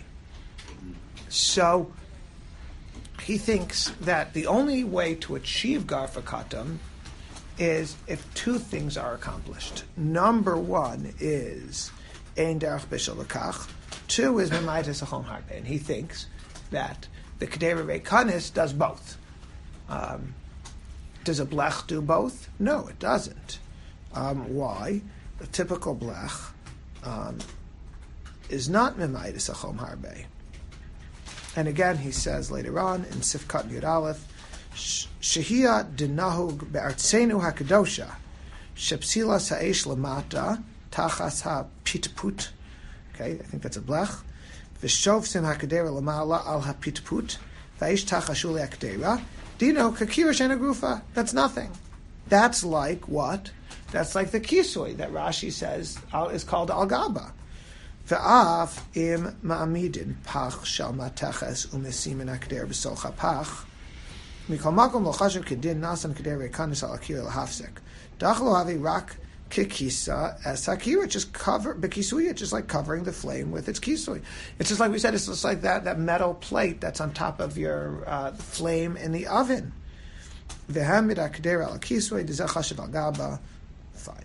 So he thinks that the only way to achieve garfa katam is if two things are accomplished. Number one is ein derech bishul bekach. Two is memait es achom harbe, and he thinks that the kedere kanis does both. Um, Does a blech do both? No, it doesn't. Um, why? The typical blech um, is not memaitis achom harbe. And again, he says later on in Sifkat Yud Aleph, Shehia dinahug be'artzenu hakadosha, shepsila sa'esh lamata tachas ha-pitput. Okay, I think that's a blech. V'shov sim hakadera lamala al ha-pitput, v'aish tachashuli hakadera. Dino kakira shena grufa. That's nothing. That's like what? That's like the kisui that Rashi says is called al gaba. Ve'af im ma'amidin pach shal mateches umesimin akder b'solcha pach. Mikol makom lo chashuv kedin nasan keder rekanis al akira lahafsek. Dachlo havi rak kikisa as hakira, just cover bekisuya, just like covering the flame with its kisui. It's just like we said. It's just like that that metal plate that's on top of your uh, flame in the oven. V'hamid akder al kisui dezachashav al gaba. Fine.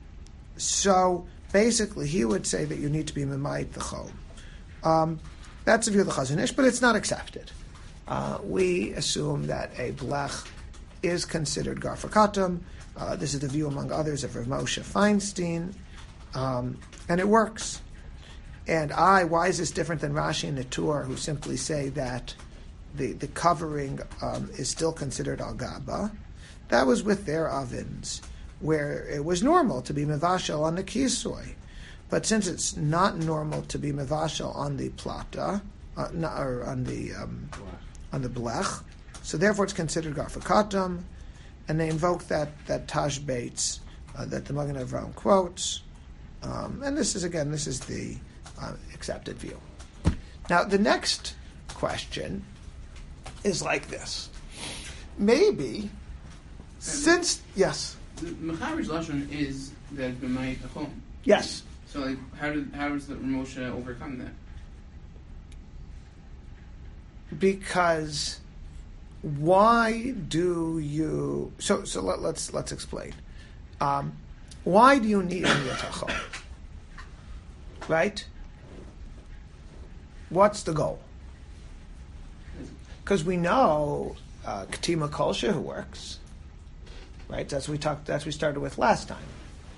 So basically, he would say that you need to be memayit the chom. Um, that's the view of the Chazon Ish, but it's not accepted. Uh, we assume that a blech is considered garfa katam. Uh, this is the view, among others, of Rav Moshe Feinstein, um, and it works. And I, why is this different than Rashi and Netur, who simply say that the, the covering um, is still considered al gaba? That was with their ovens, where it was normal to be mevashel on the kisui. But since it's not normal to be mevashel on the plata, uh, not, or on the um, on the blech, so therefore it's considered garfa katam. And they invoke that that Taj Bates uh, that the Magen Avraham quotes, um, and this is again this is the uh, accepted view. Now the next question is like this: maybe since yes,
the Mechaber's lashon is that b'mayit achom.
Yes.
So like, how did how does the Moshe overcome that?
Because. Why do you? So so let, let's let's explain. Um, why do you need a niyat? Right? What's the goal? Because we know uh, Ketima Kol Shehu works, right? That's what we talked. That's what we started with last time.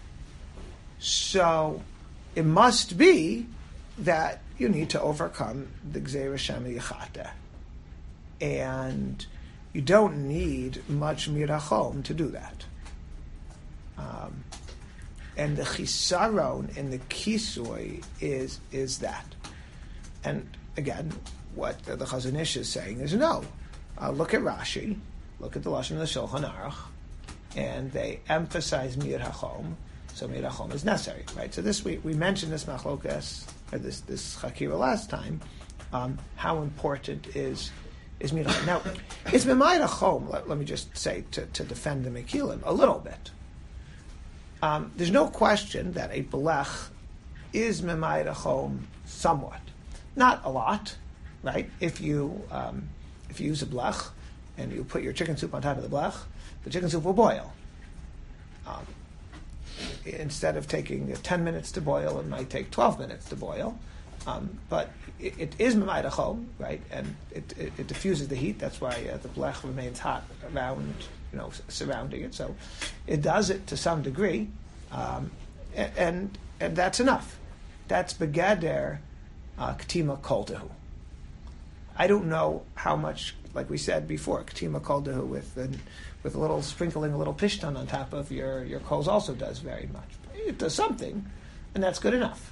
So it must be that you need to overcome the Gzeira Shema Yechata. And you don't need much mirachom to do that. Um, and the chisaron in the kisui is is that. And again, what the, the Chazon Ish is saying is no. Uh, look at Rashi, look at the Lashon of the Shulchan Aruch, and they emphasize Mir HaChom, so Mir HaChom is necessary, right? So this, we, we mentioned this machlokas, or this, this Chakira last time, um, how important is is Mir HaChom. Now, it's Mimayit HaChom, let, let me just say, to, to defend the Mekilim a little bit. Um, there's no question that a Belech is Mimayit HaChom somewhat. Not a lot, right? If you... Um, If you use a blech and you put your chicken soup on top of the blech, the chicken soup will boil. Um, instead of taking ten minutes to boil, it might take twelve minutes to boil. Um, but it, it is Mimayit HaChom, right? And it, it, it diffuses the heat. That's why uh, the blech remains hot around, you know, surrounding it. So it does it to some degree, um, and, and and that's enough. That's begader uh, k'tima kol tehu. I don't know how much, like we said before, K'tima Kol Dehu with an, with a little sprinkling, a little pishtan on top of your, your coals also does very much. It does something, and that's good enough.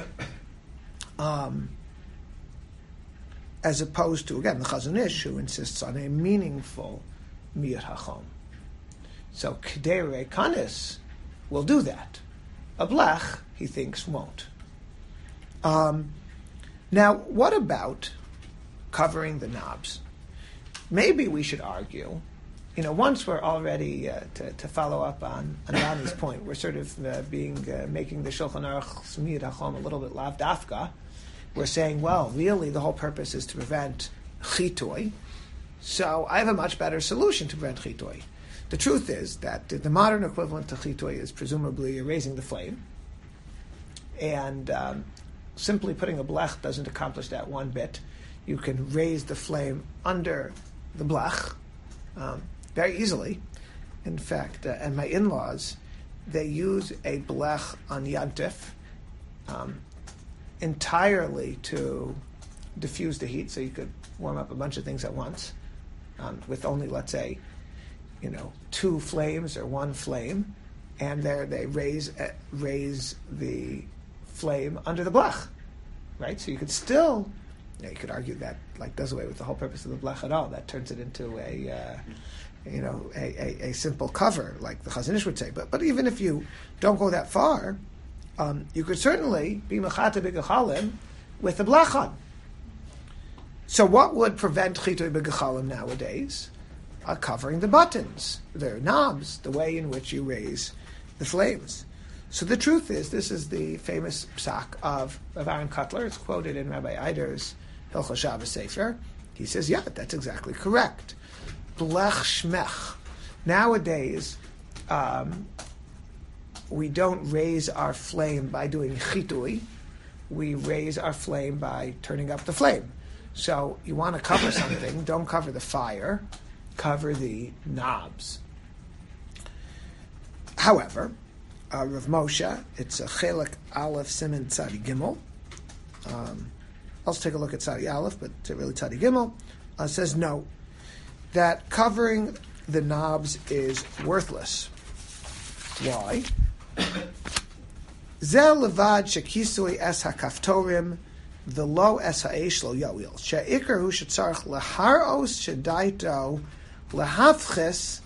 Um, as opposed to, again, the Chazon Ish, who insists on a meaningful Mir HaChom. So K'dei Kanis will do that. A blech, he thinks, won't. Um, now, what about covering the knobs? Maybe we should argue, you know, once we're already, uh, to, to follow up on, on Rami's point, we're sort of uh, being, uh, making the Shulchan Aruch Mir HaChom a little bit lav dafka. We're saying, well, really the whole purpose is to prevent chitui, so I have a much better solution to prevent chitui. The truth is that the modern equivalent to chitui is presumably raising the flame, and um, simply putting a blech doesn't accomplish that one bit. You can raise the flame under the blech um, very easily. In fact, uh, and my in-laws, they use a blech on Yantif um, entirely to diffuse the heat, so you could warm up a bunch of things at once um, with only, let's say, you know, two flames or one flame, and there they raise uh, raise the flame under the blech, right? So you could still. Yeah, you could argue that like does away with the whole purpose of the blech at all. That turns it into a, uh, you know, a, a, a simple cover, like the Chazon Ish would say. But but even if you don't go that far, um, you could certainly be mechata b'gechalim with the blech on. So what would prevent chitui b'gechalim nowadays? Uh, covering the buttons, their knobs, the way in which you raise the flames. So the truth is, this is the famous psak of, of Aaron Kotler. It's quoted in Rabbi Eider's Hilchos Shabbos Sefer. He says, yeah, that's exactly correct. Blech shmech. Nowadays, um, we don't raise our flame by doing chitui. We raise our flame by turning up the flame. So you want to cover something, don't cover the fire, cover the knobs. However, Uh, Rav Moshe, it's a Chelek Aleph Siman Tzadi Gimel. Um, let's take a look at Tzadi Aleph, but it's really Tzadi Gimel. Uh, says no, that covering the knobs is worthless. Why? Zel levad shekisui es hakaftorim v'lo es ha'esh lo yoil. She'ikar hu shetzarech leharos shedaito lehafches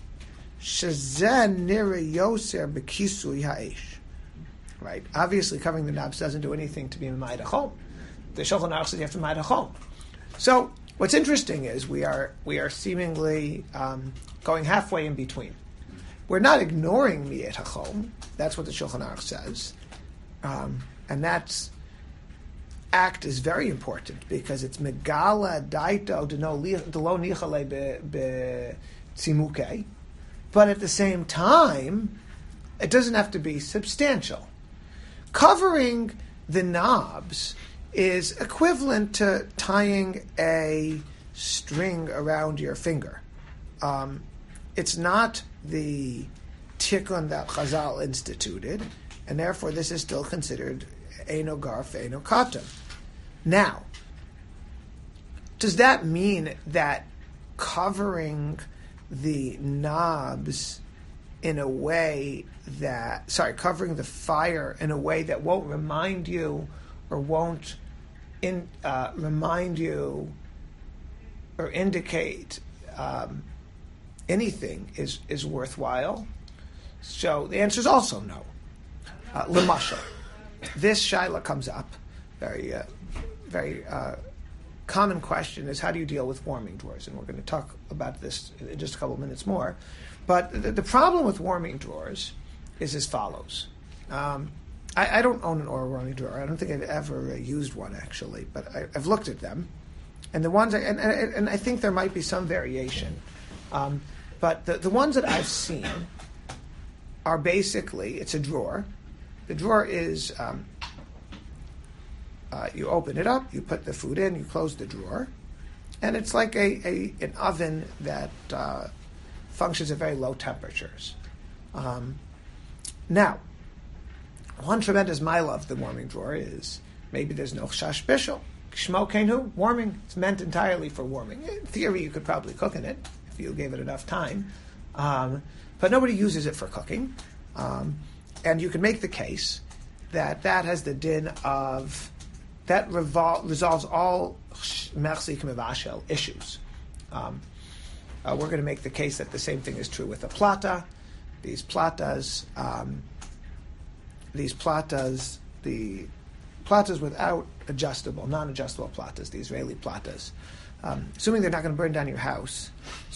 Right. Obviously, covering the knobs doesn't do anything to be Mimayit HaChom. The Shulchan Aruch says you have to Mimayit HaChom. So, what's interesting is we are we are seemingly um, going halfway in between. We're not ignoring Mimayit HaChom. That's what the Shulchan Aruch says, um, and that's act is very important because it's megala daito de lo nichale be tzimuke. But at the same time, it doesn't have to be substantial. Covering the knobs is equivalent to tying a string around your finger. Um, it's not the tikkun that Chazal instituted, and therefore this is still considered eino garf, eino katan. Now, does that mean that covering the knobs in a way that, sorry, covering the fire in a way that won't remind you or won't in, uh, remind you or indicate um, anything is, is worthwhile? So the answer is also no. Uh, L'mashal. This shaila comes up, very, uh, very uh, common question is how do you deal with warming drawers? And we're going to talk about this in just a couple of minutes more. But the, the problem with warming drawers is as follows. Um, I, I don't own an oil warming drawer. I don't think I've ever uh, used one, actually, but I, I've looked at them. And the ones, I, and, and, and I think there might be some variation. Um, but the, the ones that I've seen are basically, it's a drawer. The drawer is, um, uh, you open it up, you put the food in, you close the drawer, and it's like a, a an oven that uh, functions at very low temperatures. Um, now, one tremendous mile of the warming drawer is maybe there's no chash bishul. Shmo kenu, warming. It's meant entirely for warming. In theory, you could probably cook in it if you gave it enough time, um, but nobody uses it for cooking. Um, and you can make the case that that has the din of that revol- resolves all mechzik mevashel issues. Um, uh, we're going to make the case that the same thing is true with a plata. These platas, um, these platas, the platas without adjustable, non-adjustable platas, the Israeli platas, um, assuming they're not going to burn down your house.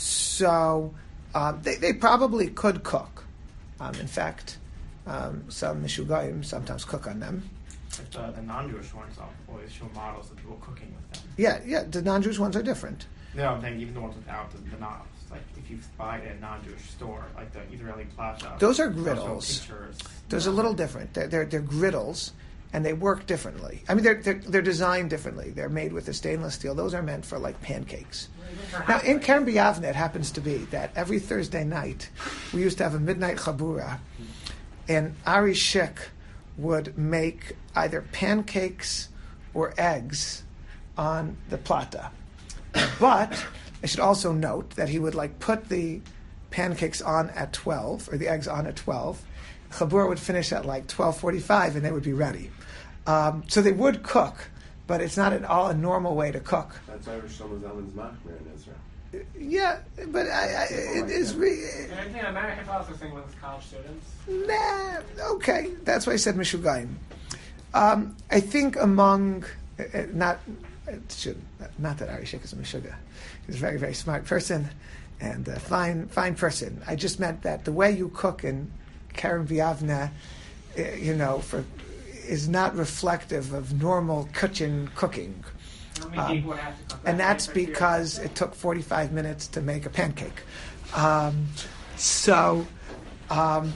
So um, they, they probably could cook. Um, in fact, um, some Mishugayim sometimes cook on them.
But the, the non-Jewish ones always show models of people cooking with them.
Yeah, yeah, the non-Jewish ones are different.
No, I'm saying even the ones without the, the knobs. Like if you buy at a non-Jewish store, like the Israeli plaza.
Those are griddles.
Pictures.
Those are a little different. They're, they're, they're griddles, and they work differently. I mean, they're, they're, they're designed differently. They're made with a stainless steel. Those are meant for, like, pancakes. Now, in Kerem B'Yavneh, it happens to be that every Thursday night, we used to have a midnight chabura, and Ari Shik would make either pancakes or eggs on the plata. But I should also note that he would like put the pancakes on at twelve, or the eggs on at twelve. Chabura would finish at like twelve forty-five, and they would be ready. Um, so they would cook, but it's not at all a normal way to cook.
That's Irish Shlomo Zalman's machmer in Israel.
Yeah, but I, I, it is. Re-
and I think Americans also sing with college students.
Nah, okay. That's why I said Mishugayim. Um, I think among, uh, not, it should, not that Ari Shik is a Meshuga. He's a very, very smart person and a fine, fine person. I just meant that the way you cook in Kerem B'Yavneh, uh, you know, for, is not reflective of normal kitchen cooking. Um, and that's because it took forty-five minutes to make a pancake. Um, so, um,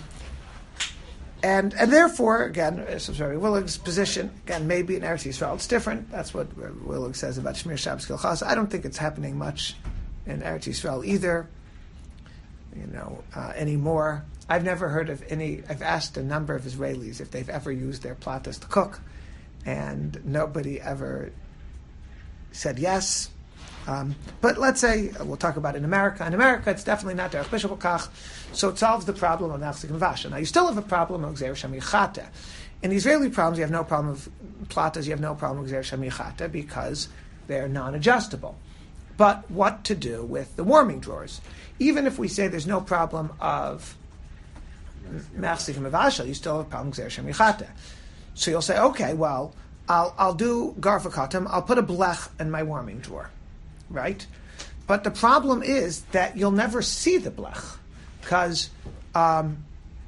and and therefore, again, this is Rabbi Willig's position. Again, maybe in Eretz Yisrael it's different. That's what Rabbi Willig says about Shmir Shabbos Kilchas. I don't think it's happening much in Eretz Yisrael either, you know, uh, anymore. I've never heard of any, I've asked a number of Israelis if they've ever used their platas to cook, and nobody ever said yes. Um, but let's say, uh, we'll talk about in America. In America, it's definitely not derech bishul kach, so it solves the problem of machzik and vasha. Now, you still have a problem of gzeir shamichata. In the Israeli problems, you have no problem with platas, you have no problem with gzeir shamichata because they're non-adjustable. But what to do with the warming drawers? Even if we say there's no problem of machzik and vasha, you still have a problem with gzeir shamichata. So you'll say, okay, well, I'll I'll do garfakatim. I'll put a blech in my warming drawer, right? But the problem is that you'll never see the blech because um,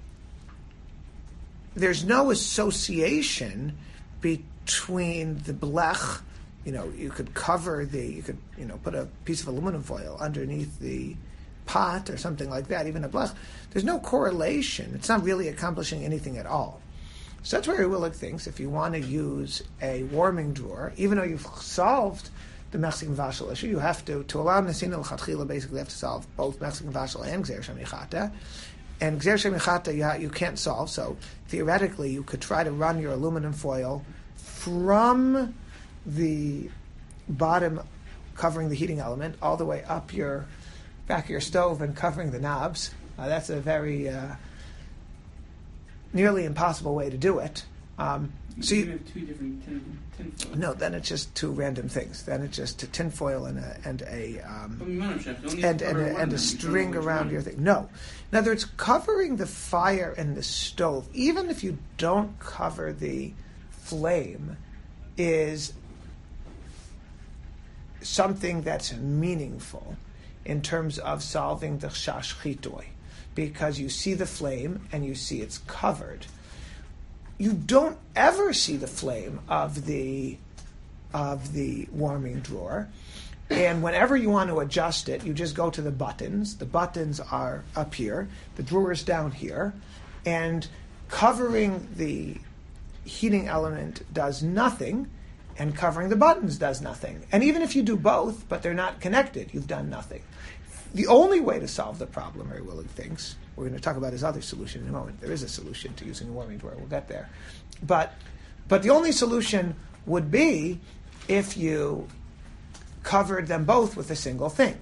there's no association between the blech. You know, you could cover the, you could you know put a piece of aluminum foil underneath the pot or something like that. Even a blech, there's no correlation. It's not really accomplishing anything at all. So that's where Willig thinks if you want to use a warming drawer, even though you've solved the mechzik and vashel issue, you have to, to allow Nesina l'chatchila, basically have to solve both mechzik and vashel and gzeir shemichata. And gzeir shemichata you, you can't solve, so theoretically you could try to run your aluminum foil from the bottom covering the heating element all the way up your back of your stove and covering the knobs, Uh, that's a very uh, nearly impossible way to do it. Um, so
you
you,
have two different tin, tin foils.
no, then it's just two random things. Then it's just a tinfoil and a and a um,
But Madam Chef, you only have
and
to
and
cover
a,
one
and a
of them. You don't
string
know which
around
one.
your thing. No, in other words, covering the fire in the stove, even if you don't cover the flame, is something that's meaningful in terms of solving the chash chitoi, because you see the flame and you see it's covered. You don't ever see the flame of the of the warming drawer, and whenever you want to adjust it, you just go to the buttons. The buttons are up here, the drawer is down here, and covering the heating element does nothing, and covering the buttons does nothing. And even if you do both, but they're not connected, you've done nothing. The only way to solve the problem, Ray Willig thinks, we're going to talk about his other solution in a moment. There is a solution to using a warming drawer. We'll get there. But but the only solution would be if you covered them both with a single thing.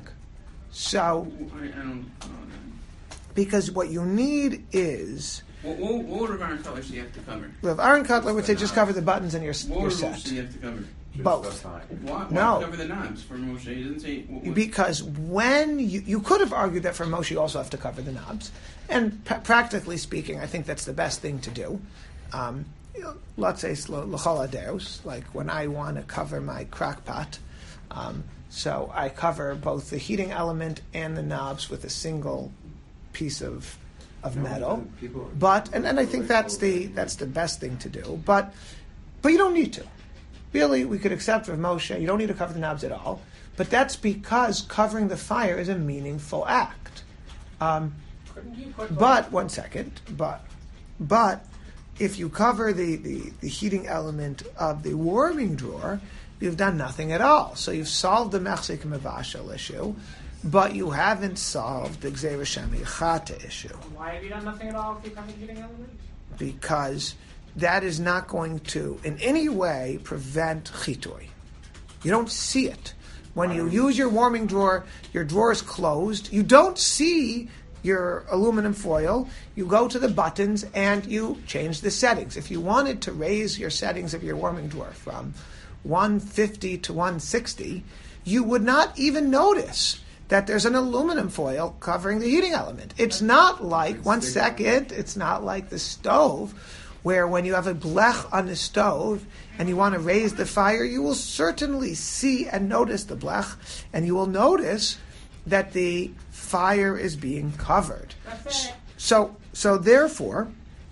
So,
I, I don't know.
because what you need is,
What, what, what order of iron colors do you have to cover?
with Aaron Cutler would say just cover the buttons and you're,
What
you're
order
set.
do you have to cover?
Just
Both.
the time.
Why, why
No.
cover the knobs for Moshe? He doesn't say. What, what,
Because when you, you could have argued that for Moshe you also have to cover the knobs, and pra- practically speaking, I think that's the best thing to do. Um, you know, let's say l'chol hadeos, like when I want to cover my crock pot, um, so I cover both the heating element and the knobs with a single piece of of
No,
metal.
people-
But and, and I think that's the that's the best thing to do. But but you don't need to. Really, we could accept with Moshe, you don't need to cover the knobs at all. But that's because covering the fire is a meaningful act. Um,
Couldn't you put
but, one second, but, but if you cover the, the, the heating element of the warming drawer, you've done nothing at all. So you've solved the mechzik mevashel issue, but you haven't solved the gzeira shemichata issue.
Why have you done nothing at all if you cover the heating element?
Because that is not going to in any way prevent chitoi. You don't see it. When you use your warming drawer, your drawer is closed. You don't see your aluminum foil. You go to the buttons and you change the settings. If you wanted to raise your settings of your warming drawer from one fifty to one sixty, you would not even notice that there's an aluminum foil covering the heating element. It's not like, one second, it's not like the stove, where when you have a blech on the stove and you want to raise the fire, you will certainly see and notice the blech, and you will notice that the fire is being covered.
That's it.
So, so therefore,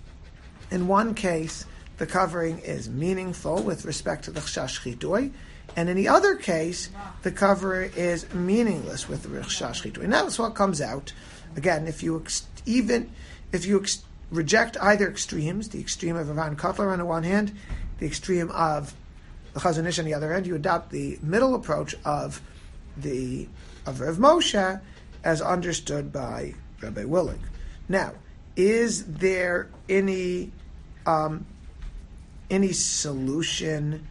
in one case, the covering is meaningful with respect to the chash chitoi, and in the other case, the cover is meaningless with the chash chitoi. And that's what comes out. Again, if you ex- even if you ex- reject either extremes, the extreme of Ivan Kotler on the one hand, the extreme of the Chazon Ish on the other hand, you adopt the middle approach of the of Rav Moshe as understood by Rabbi Willig. Now, is there any um, any solution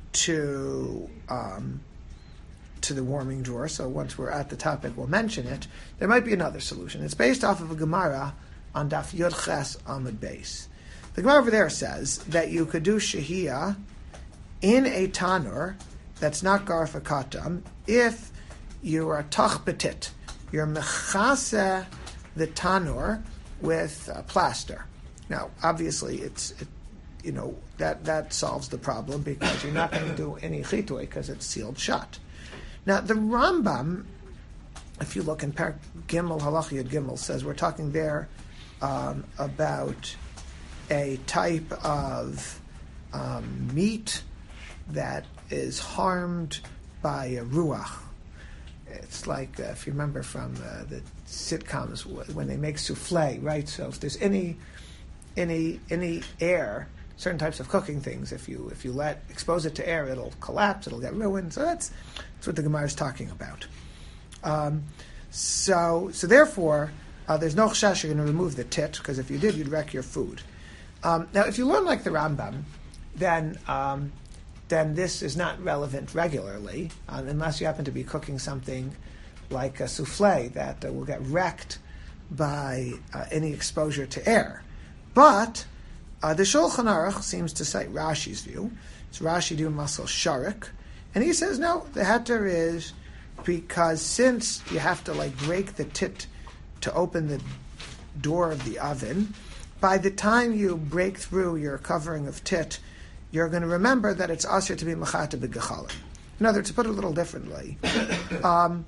to um, to the warming drawer? So once we're at the topic, we'll mention it. There might be another solution. It's based off of a Gemara on Daf Yud Ches Amud Beis. The Gemara over there says that you could do shehiyah in a tanur that's not garfa katam if you are tach betit. You're mechase the tanur with uh, plaster. Now, obviously, it's it, you know that that solves the problem because you're not going to do any chitui because it's sealed shut. Now, the Rambam, if you look in Parak Gimel Halach Yud Gimel, says we're talking there um, about a type of um, meat that is harmed by a ruach. It's like, uh, if you remember from uh, the sitcoms, when they make souffle, right? So if there's any any any air, certain types of cooking things, if you if you let expose it to air, it'll collapse, it'll get ruined. So that's that's what the Gemara is talking about. Um, so so therefore, uh, there's no chashash you're going to remove the tit, because if you did, you'd wreck your food. Um, now, if you learn like the Rambam, then um, then this is not relevant regularly, um, unless you happen to be cooking something like a souffle that uh, will get wrecked by uh, any exposure to air. But uh, the Shulchan Aruch seems to cite Rashi's view. It's Rashi doing Masal Sharik, and he says no, the heter is because since you have to like break the tit to open the door of the oven, by the time you break through your covering of tit, you're going to remember that it's asher to be machata b'gechalim. In other words, to put it a little differently, um,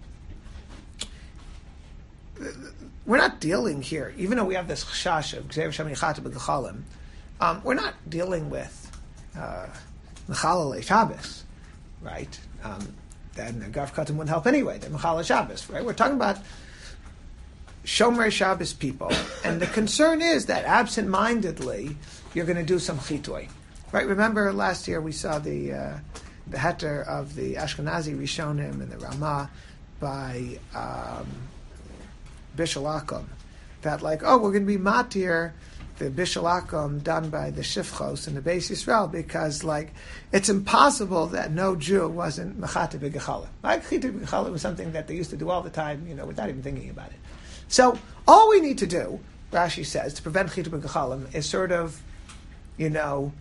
we're not dealing here, even though we have this chash of gzeir shem machata b'gechalim, um, we're not dealing with uh, mechalal Shabbos, right? Um, then the Garf Katan wouldn't help anyway. They're mechalal Shabbos, right? We're talking about Shomer Shabbos people, and the concern is that absent-mindedly you're going to do some chitui, right? Remember last year we saw the uh, the heter of the Ashkenazi Rishonim and the Ramah by um, Bishul Akum, that like, oh, we're going to be matir the Bishul Akum done by the Shifchos and the Beis Yisrael because like it's impossible that no Jew wasn't mechata b'gechalim. Like chita b'gechalim was something that they used to do all the time, you know, without even thinking about it. So all we need to do, Rashi says, to prevent chita b'gechalim is sort of, you know,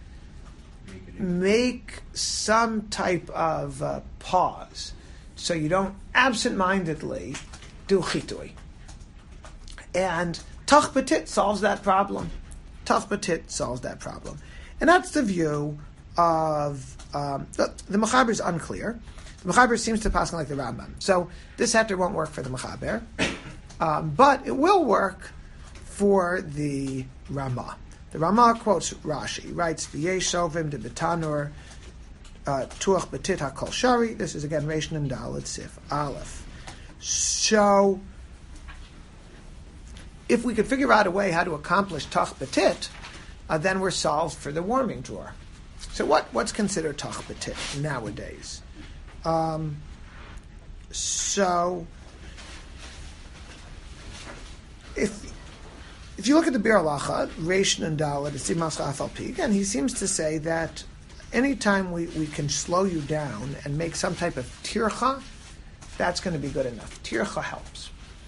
make some type of uh, pause so you don't absent-mindedly do chitui. And tach b'tit solves that problem. Tach b'tit solves that problem. And that's the view of, um, the, the Mechaber is unclear. The Mechaber seems to pass like the Rambam. So this heter won't work for the Mechaber. Um, but it will work for the Ramah. The Ramah quotes Rashi, writes, V'yesh sovim de betanur tuach betit hakol shari. This is again Reish and Dalet Sif Aleph. So, if we could figure out a way how to accomplish tach betit, uh, then we're solved for the warming drawer. So what, what's considered tach betit nowadays? Um, so... If if you look at the Bir Halacha, Reish and Dalet, it's Simas Afal Pi, and he seems to say that anytime we, we can slow you down and make some type of tircha, that's going to be good enough. Tircha helps.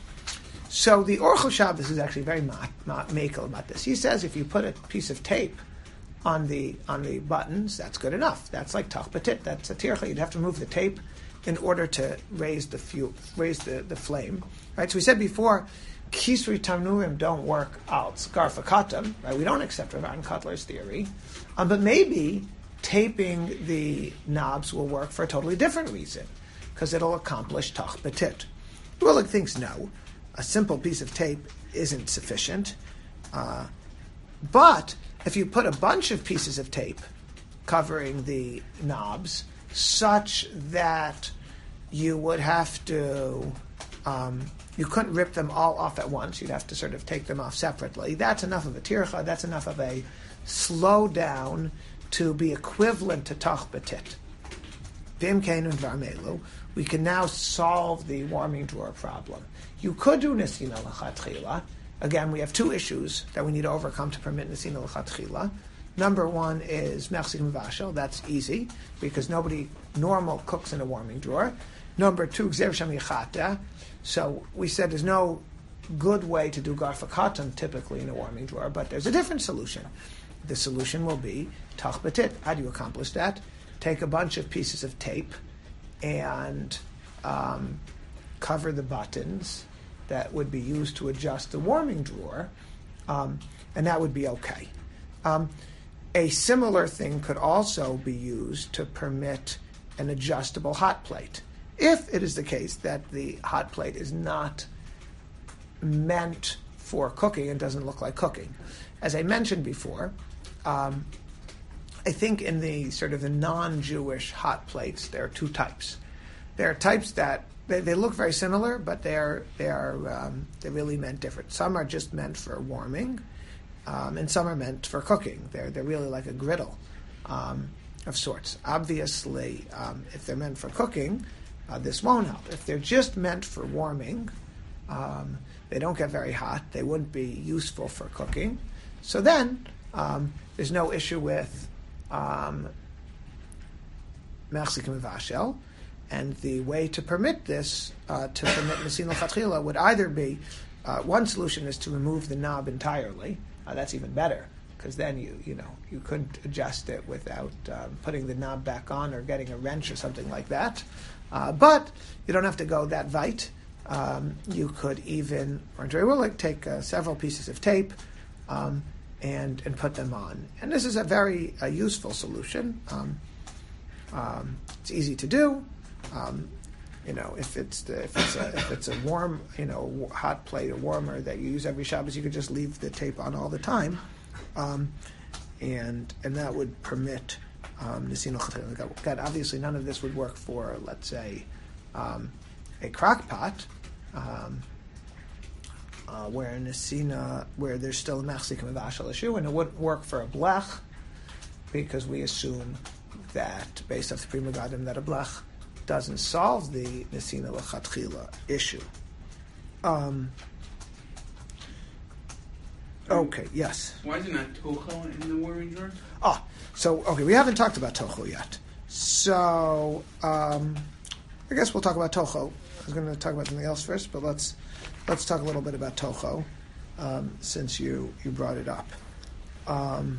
So the Orchel Shabbos is actually very ma- ma- makel about this. He says if you put a piece of tape on the on the buttons, that's good enough. That's like tach b'tit. That's a tircha. You'd have to remove the tape in order to raise the fuel, raise the, the flame. Right. So we said before, Kisri Tanurim don't work out Garfa Katam, right? We don't accept Rav Aaron Kotler's theory. Um, but maybe taping the knobs will work for a totally different reason, because it'll accomplish Tach Betit. Willig thinks no. A simple piece of tape isn't sufficient. Uh, but if you put a bunch of pieces of tape covering the knobs such that you would have to... Um, You couldn't rip them all off at once. You'd have to sort of take them off separately. That's enough of a tircha. That's enough of a slow down to be equivalent to tach betit. Vim kain and varmelu. We can now solve the warming drawer problem. You could do nisina l'chatchila. Again, we have two issues that we need to overcome to permit nisina l'chatchila. Number one is mechzik mevashel. That's easy because nobody normal cooks in a warming drawer. Number two, gzeir shem yichata. So we said there's no good way to do garfa katan typically in a warming drawer, but there's a different solution. The solution will be tach betit. How do you accomplish that? Take a bunch of pieces of tape and um, cover the buttons that would be used to adjust the warming drawer, um, and that would be okay. Um, a similar thing could also be used to permit an adjustable hot plate. If it is the case that the hot plate is not meant for cooking and doesn't look like cooking. As I mentioned before, um, I think in the sort of the non-Jewish hot plates, there are two types. There are types that, they, they look very similar, but they are, they are um, they're really meant different. Some are just meant for warming, um, and some are meant for cooking. They're, they're really like a griddle um, of sorts. Obviously, um, if they're meant for cooking, Uh, this won't help. If they're just meant for warming, um, they don't get very hot. They wouldn't be useful for cooking. So then um, there's no issue with mechzik um, mevashel. And the way to permit this, uh, to permit nesin l'chatchila, would either be uh, one solution is to remove the knob entirely. Uh, that's even better, because then you you know you couldn't adjust it without um, putting the knob back on or getting a wrench or something like that. Uh, but you don't have to go that weit. Um, you could even, or very well, like take uh, several pieces of tape um, and and put them on. And this is a very uh, useful solution. Um, um, it's easy to do. Um, you know, if it's the, if it's a, if it's a warm, you know, hot plate or warmer that you use every Shabbos, you could just leave the tape on all the time, um, and and that would permit um, Nesina L'Chatchila. God, obviously, none of this would work for, let's say, um, a crock pot, um, uh, where Nesina, where there's still a Machzik Mevashel issue, and it wouldn't work for a blech, because we assume that, based off the Pri Megadim, that a blech doesn't solve the Nesina L'Chatchila issue. Um, okay, yes.
Why is it not Tocho in the warming drawer?
Ah, so, okay, we haven't talked about Tocho yet. So, um, I guess we'll talk about Tocho. I was going to talk about something else first, but let's let's talk a little bit about Tocho, um, since you, you brought it up. Um,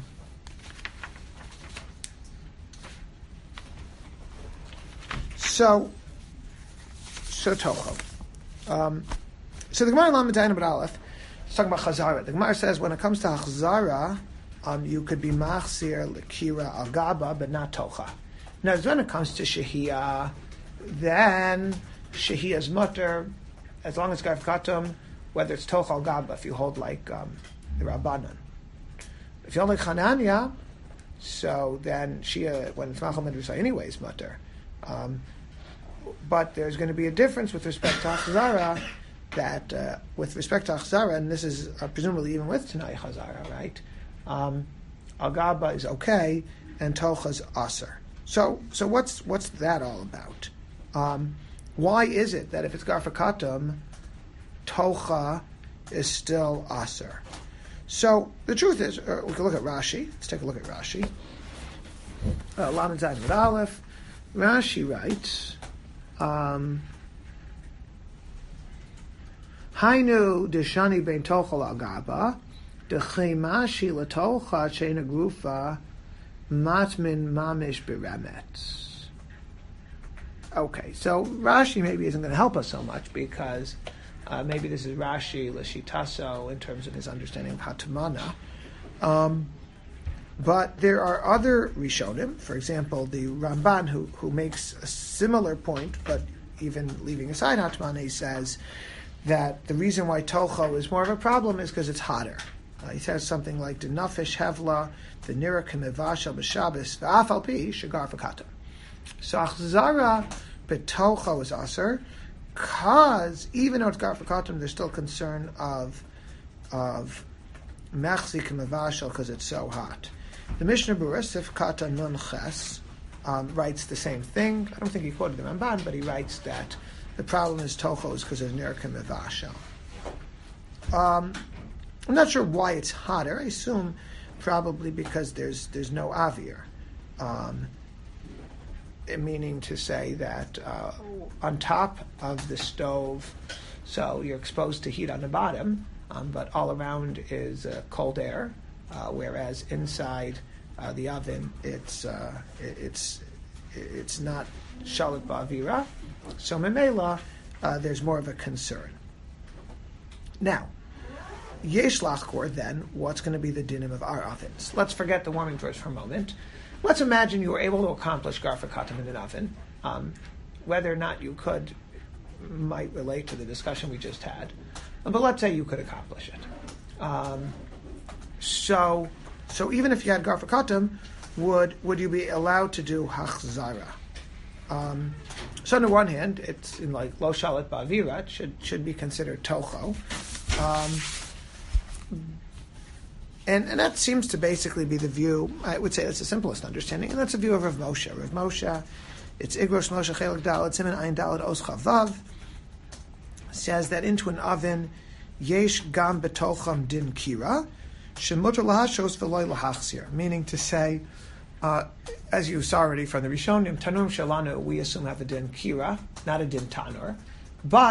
so, so Tocho. Um, so the Gemara in Lamed Dayan Amud Aleph is talking about Chazara. The Gemara says when it comes to Chazara, um, you could be Machzir L'Kira Al Gaba, but not Tocha. Now, when it comes to Shehiyah, then Shehiyah is mutter, as long as Garf Katum, whether it's Toch al Gaba, if you hold like um, the Rabbanan. If you hold like Hananya, so then Shia, when it's Machal Medrusa anyways, mutter. Um, but there's going to be a difference with respect to Achzara, that uh, with respect to Achzara, and this is uh, presumably even with Tanai Chazara, right? Um, al Gaba is okay, and Tocha is Aser. So, so what's what's that all about? Um, why is it that if it's Garfa Katum, Tocha is still Aser? So the truth is, uh, we can look at Rashi. Let's take a look at Rashi. Lamed Zayin Amud Aleph. Rashi writes, um, Hainu deshani ben Tocha al Gaba, dechemashi latocha sheina grufa. Matmin mamish beremet. Okay, so Rashi maybe isn't going to help us so much because uh, maybe this is Rashi l'shitaso in terms of his understanding of Hatamana. Um, but there are other Rishonim, for example, the Ramban, who who makes a similar point, but even leaving aside Hatamana, he says that the reason why Tocho is more of a problem is because it's hotter. Uh, he says something like the Nafish Hevla, the Nira Kemevashel B'Shabbos, V'Afal Pi Shagar V'Katam. So Achzara B'Tocho is Aser, because even though it's Gar V'Katam, there's still concern of of Mechzi Kemevashel because it's so hot. The Mishnah Berurah, if Kata Nun Ches, um, writes the same thing. I don't think he quoted the Ramban, but he writes that the problem is Tocho is because of Nira Kemevashel. Um, I'm not sure why it's hotter. I assume probably because there's there's no avir, um, meaning to say that uh, on top of the stove, so you're exposed to heat on the bottom, um, but all around is uh, cold air, uh, whereas inside uh, the oven it's uh, it, it's it's not shalit ba'avira, so memela uh, there's more of a concern. Now, Yesh Lachkor, then, what's going to be the dinim of our ovens? Let's forget the warming drawers for a moment. Let's imagine you were able to accomplish Garfa Katam in an oven. Um, whether or not you could might relate to the discussion we just had. But let's say you could accomplish it. Um, so, so even if you had Garfa Katam, would would you be allowed to do Hachzara? Um, so on the one hand, it's in like Lo Shalit Ba'avira, it should, should be considered Tocho. Um, And, and that seems to basically be the view, I would say that's the simplest understanding, and that's the view of Rav Moshe. Rav Moshe, it's Igros Moshe Chelik Dalet, Siman Ayin Dalet Os Chavav, says that into an oven, Yesh Gam Betocham Din Kira, Shemutter Lahashos Veloy Lahachzir, meaning to say, uh, as you saw already from the Rishonim, Tanum Shalanu, we assume have a Din Kira, not a Din Tanur, but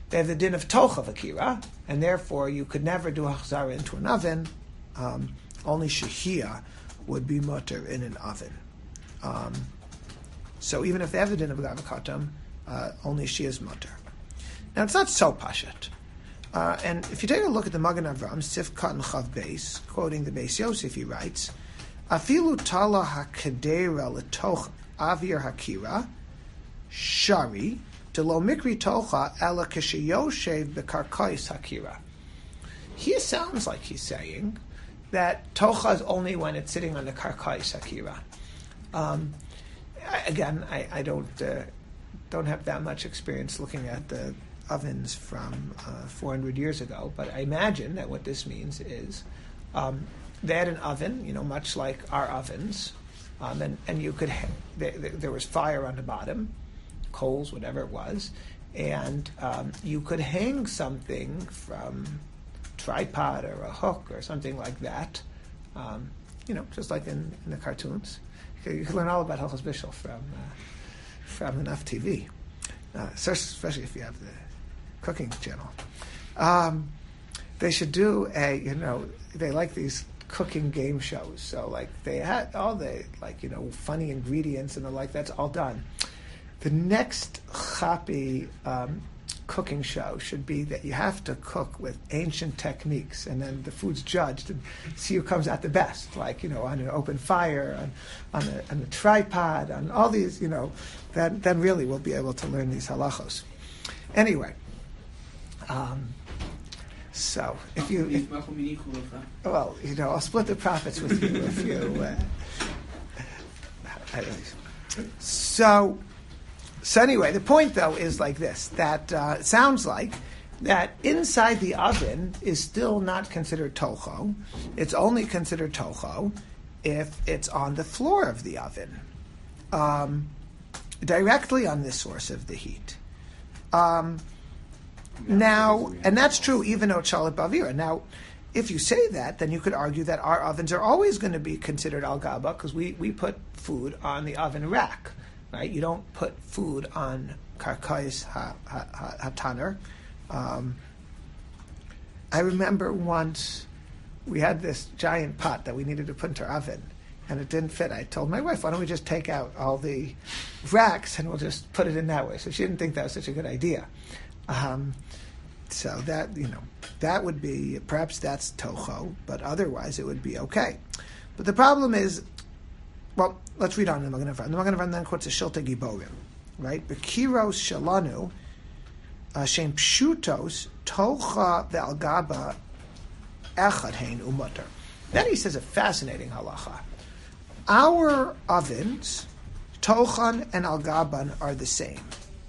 they have the din of tocha v'kira, and therefore you could never do hachzara into an oven. Um, only shehiyah would be mutter in an oven. Um, so even if they have the din of gavakatam, uh, only she is mutter. Now it's not so pashat. Uh, and if you take a look at the Magen Avram, Sif Katan Chav Beis, quoting the Beis Yosef, he writes, Afilu tala hakadera letoch avir hakira, shari, delo mikri tocha ela kishiyoshev bekarkais hakira. He sounds like he's saying that tocha is only when it's sitting on the karkais hakira. Um, again, I, I don't uh, don't have that much experience looking at the ovens from uh, four hundred years ago, but I imagine that what this means is um, they had an oven, you know, much like our ovens, um, and, and you could ha- they, they, there was fire on the bottom, coals, whatever it was, and um, you could hang something from a tripod or a hook or something like that, um, you know, just like in, in the cartoons. You can learn all about Hilchos Bishul from uh, from enough T V, uh, especially if you have the cooking channel. Um, they should do a, you know, they like these cooking game shows. So, like, they had all the, like, you know, funny ingredients and the like, that's all done. The next Chapi um, cooking show should be that you have to cook with ancient techniques, and then the food's judged and see who comes out the best, like, you know, on an open fire, on, on, a, on a tripod, on all these, you know, then, then really we'll be able to learn these halachos. Anyway, Um, so if you, if, well, you know, I'll split the profits with you if you. Uh, so, so anyway, the point though is like this: that uh, it sounds like that inside the oven is still not considered tocho. It's only considered tocho if it's on the floor of the oven, um, directly on the source of the heat. Um, Now, and that's true even though it's shalit bavira. Now, if you say that, then you could argue that our ovens are always going to be considered al gaba because we, we put food on the oven rack, right? You don't put food on karkais ha, ha, ha, hataner. Um, I remember once we had this giant pot that we needed to put into our oven, and it didn't fit. I told my wife, why don't we just take out all the racks and we'll just put it in that way? So she didn't think that was such a good idea. Um, so that, you know, that would be, perhaps that's tocho, but otherwise it would be okay. But the problem is, well, let's read on in the Magen Avram. The Magen Avram then quotes a Shiltei Giborim, right? Bekiros shalanu, shem pshutos, tocha ve'al gaba echad hein umutter. Then he says a fascinating halacha. Our ovens, tochan and al gaban, are the same.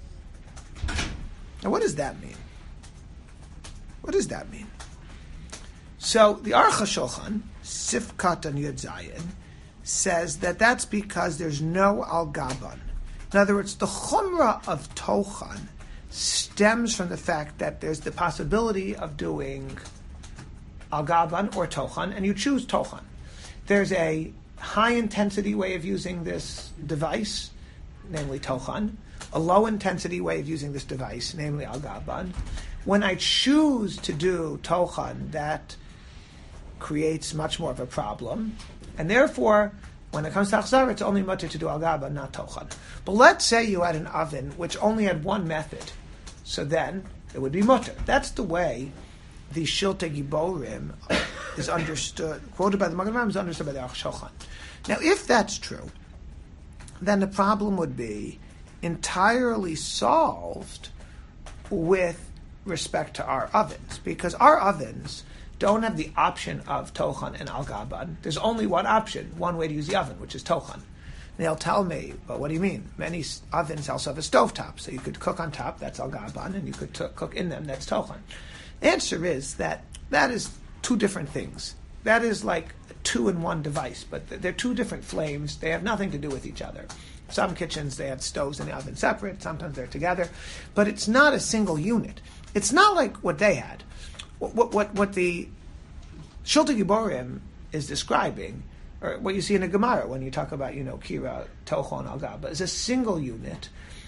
Now, what does that mean? What does that mean? So, the Aruch HaShulchan, Sif Katan Yud Zayin, says that that's because there's no al gaban. In other words, the chumrah of tochan stems from the fact that there's the possibility of doing al gaban or tochan, and you choose tochan. There's a high-intensity way of using this device, namely tochan, a low-intensity way of using this device, namely al gaban. When I choose to do tochan, that creates much more of a problem, and therefore, when it comes to achzara, it's only mutter to do al gaban, not tochan. But let's say you had an oven which only had one method, so then it would be mutter. That's the way the Shiltei Giborim is understood, quoted by the Magen Avram, is understood by the Aruch HaShulchan. Now, if that's true, then the problem would be entirely solved with respect to our ovens, because our ovens don't have the option of tochan and al gaban. There's only one option, one way to use the oven, which is tochan. And they'll tell me, well, what do you mean? Many ovens also have a stovetop, so you could cook on top, that's al gaban, and you could t- cook in them, that's tochan. The answer is that that is two different things. That is like a two-in-one device, but they're two different flames. They have nothing to do with each other. Some kitchens, they have stoves in the oven separate. Sometimes they're together. But it's not a single unit. It's not like what they had. What what, what, what the Shiltei Giborim is describing, or what you see in the Gemara when you talk about, you know, Kira, Tochon, Al Gaba, is a single unit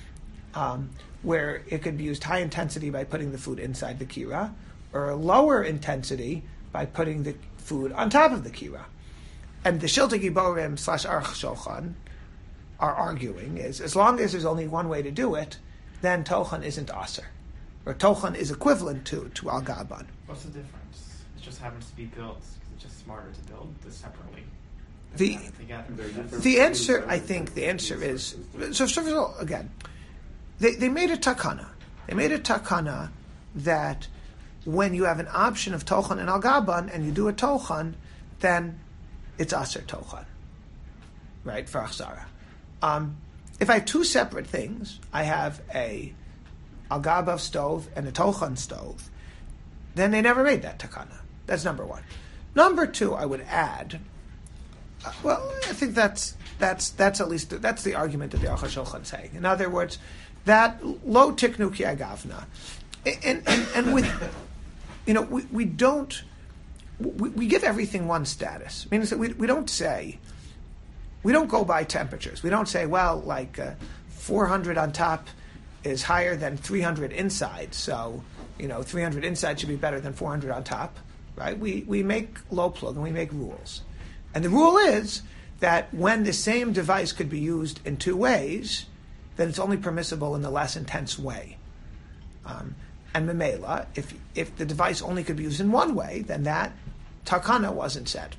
um, where it could be used high intensity by putting the food inside the kira, or lower intensity by putting the food on top of the kira. And the Shiltei Giborim slash Aruch Shulchan are arguing is, as long as there's only one way to do it, then Tochan isn't Aser. Or Tochan is equivalent to, to Al Gaban.
What's the difference? It just happens to be built because it's just smarter to build this separately.
The,
Have it together.
They're different
the
foods,
answer,
right?
I think, the answer is, so first of all, again, they, they made a takana. They made a takana that when you have an option of Tochan and Al Gaban, and you do a Tochan, then it's Aser Tochan, right, for Achzara. Um, if I have two separate things, I have a Al Gabav stove and a Tochan stove, then they never made that takana. That's number one. Number two, I would add, uh, well, I think that's that's that's at least that's the argument that the Aruch HaShulchan saying. In other words, that lo tiknu ki agavna, and and and with, you know, we, we don't we, we give everything one status. It means that we we don't say, we don't go by temperatures. We don't say, well, like uh, four hundred on top is higher than three hundred inside, so you know three hundred inside should be better than four hundred on top, right? We we make low plug and we make rules, and the rule is that when the same device could be used in two ways, then it's only permissible in the less intense way. Um, and memela, if if the device only could be used in one way, then that takana wasn't said.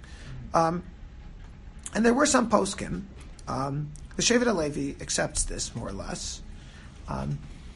Um, and there were some poskim. Um, the Shevet HaLevi accepts this more or less. Um,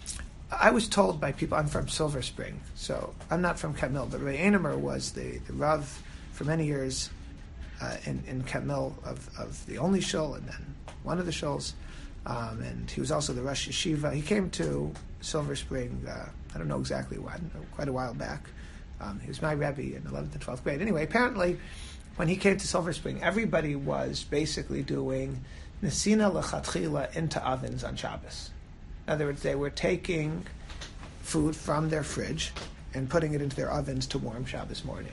I was told by people, I'm from Silver Spring, so I'm not from Kamil, but Ray Einemer was the, the Rav for many years uh, in, in Kamil of, of the only shul and then one of the shuls, um, and he was also the Rosh Yeshiva. He came to Silver Spring, uh, I don't know exactly when, quite a while back. Um, he was my Rebbe in eleventh and twelfth grade. Anyway, apparently, when he came to Silver Spring, everybody was basically doing Nesina L'Chatchila into ovens on Shabbos. In other words, they were taking food from their fridge and putting it into their ovens to warm Shabbos morning.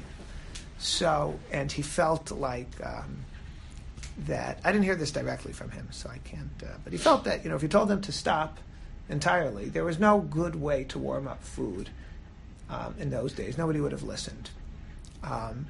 So, and he felt like um, that, I didn't hear this directly from him, so I can't, uh, but he felt that, you know, if you told them to stop entirely, there was no good way to warm up food um, in those days. Nobody would have listened. Um,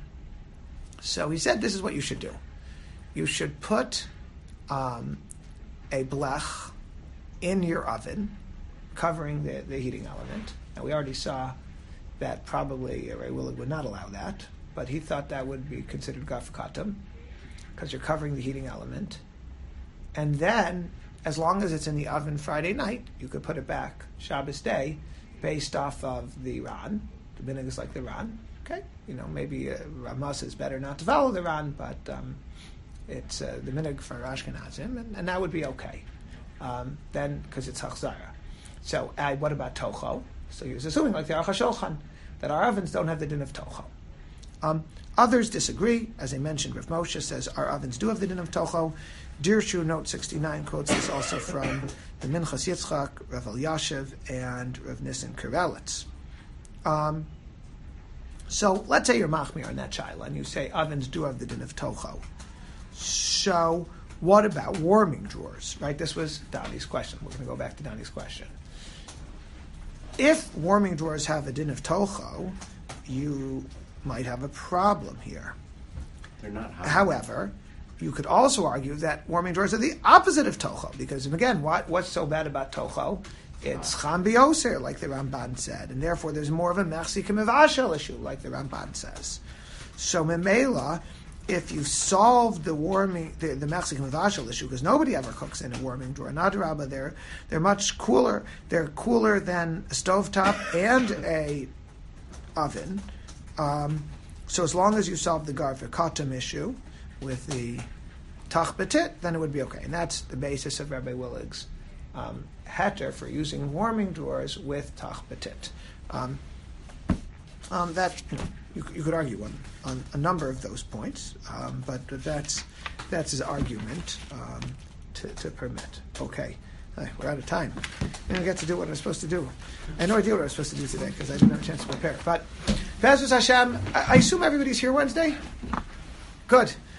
so he said, this is what you should do. You should put um, a blech in your oven, covering the, the heating element. And we already saw that probably Ray Willig would not allow that, but he thought that would be considered gafkatam, because you're covering the heating element. And then, as long as it's in the oven Friday night, you could put it back Shabbos day, based off of the Ran. The minhag is like the Ran. Okay, you know, maybe uh, Ramaz is better not to follow the Ran, but um, it's uh, the minhag for Ashkenazim, and, and that would be okay. Um, then, because it's Hachzara. So, uh, what about Tocho? So he was assuming, like the Aruch HaShulchan, that our ovens don't have the din of Tocho. Um, others disagree. As I mentioned, Rav Moshe says our ovens do have the din of Tocho. Dirshu, note sixty-nine, quotes this also from the Minchas Yitzchak, Rav Elyashiv, and Rav Nissen Karelitz. Um, so, let's say you're machmir on that shaila, and you say ovens do have the din of Tocho. So, what about warming drawers, right? This was Donnie's question. We're going to go back to Donnie's question. If warming drawers have a din of Tocho, you might have a problem here.
They're not hot.
However, you could also argue that warming drawers are the opposite of Tocho, because, again, what, what's so bad about Tocho? It's Cham B'Yoser, like the Ramban said, and therefore there's more of a Mechsi K'mevashel issue, like the Ramban says. So, Memela, if you solve the warming, the, the Mechsi K'mevashel issue, because nobody ever cooks in a warming drawer, Nadrabah, they're, they're much cooler. They're cooler than a stovetop and a oven. Um, so as long as you solve the Garvikatam issue with the Tach B'tit, then it would be okay. And that's the basis of Rabbi Willig's um, heter for using warming drawers with Tach B'tit. Um, um, that, you know, you, you could argue on, on a number of those points, um, but that's that's his argument um, to, to permit. Okay, Hi, we're out of time. I didn't get to do what I was supposed to do. I had no idea what I was supposed to do today because I didn't have a chance to prepare. But, Bezos Hashem, I, I assume everybody's here Wednesday? Good.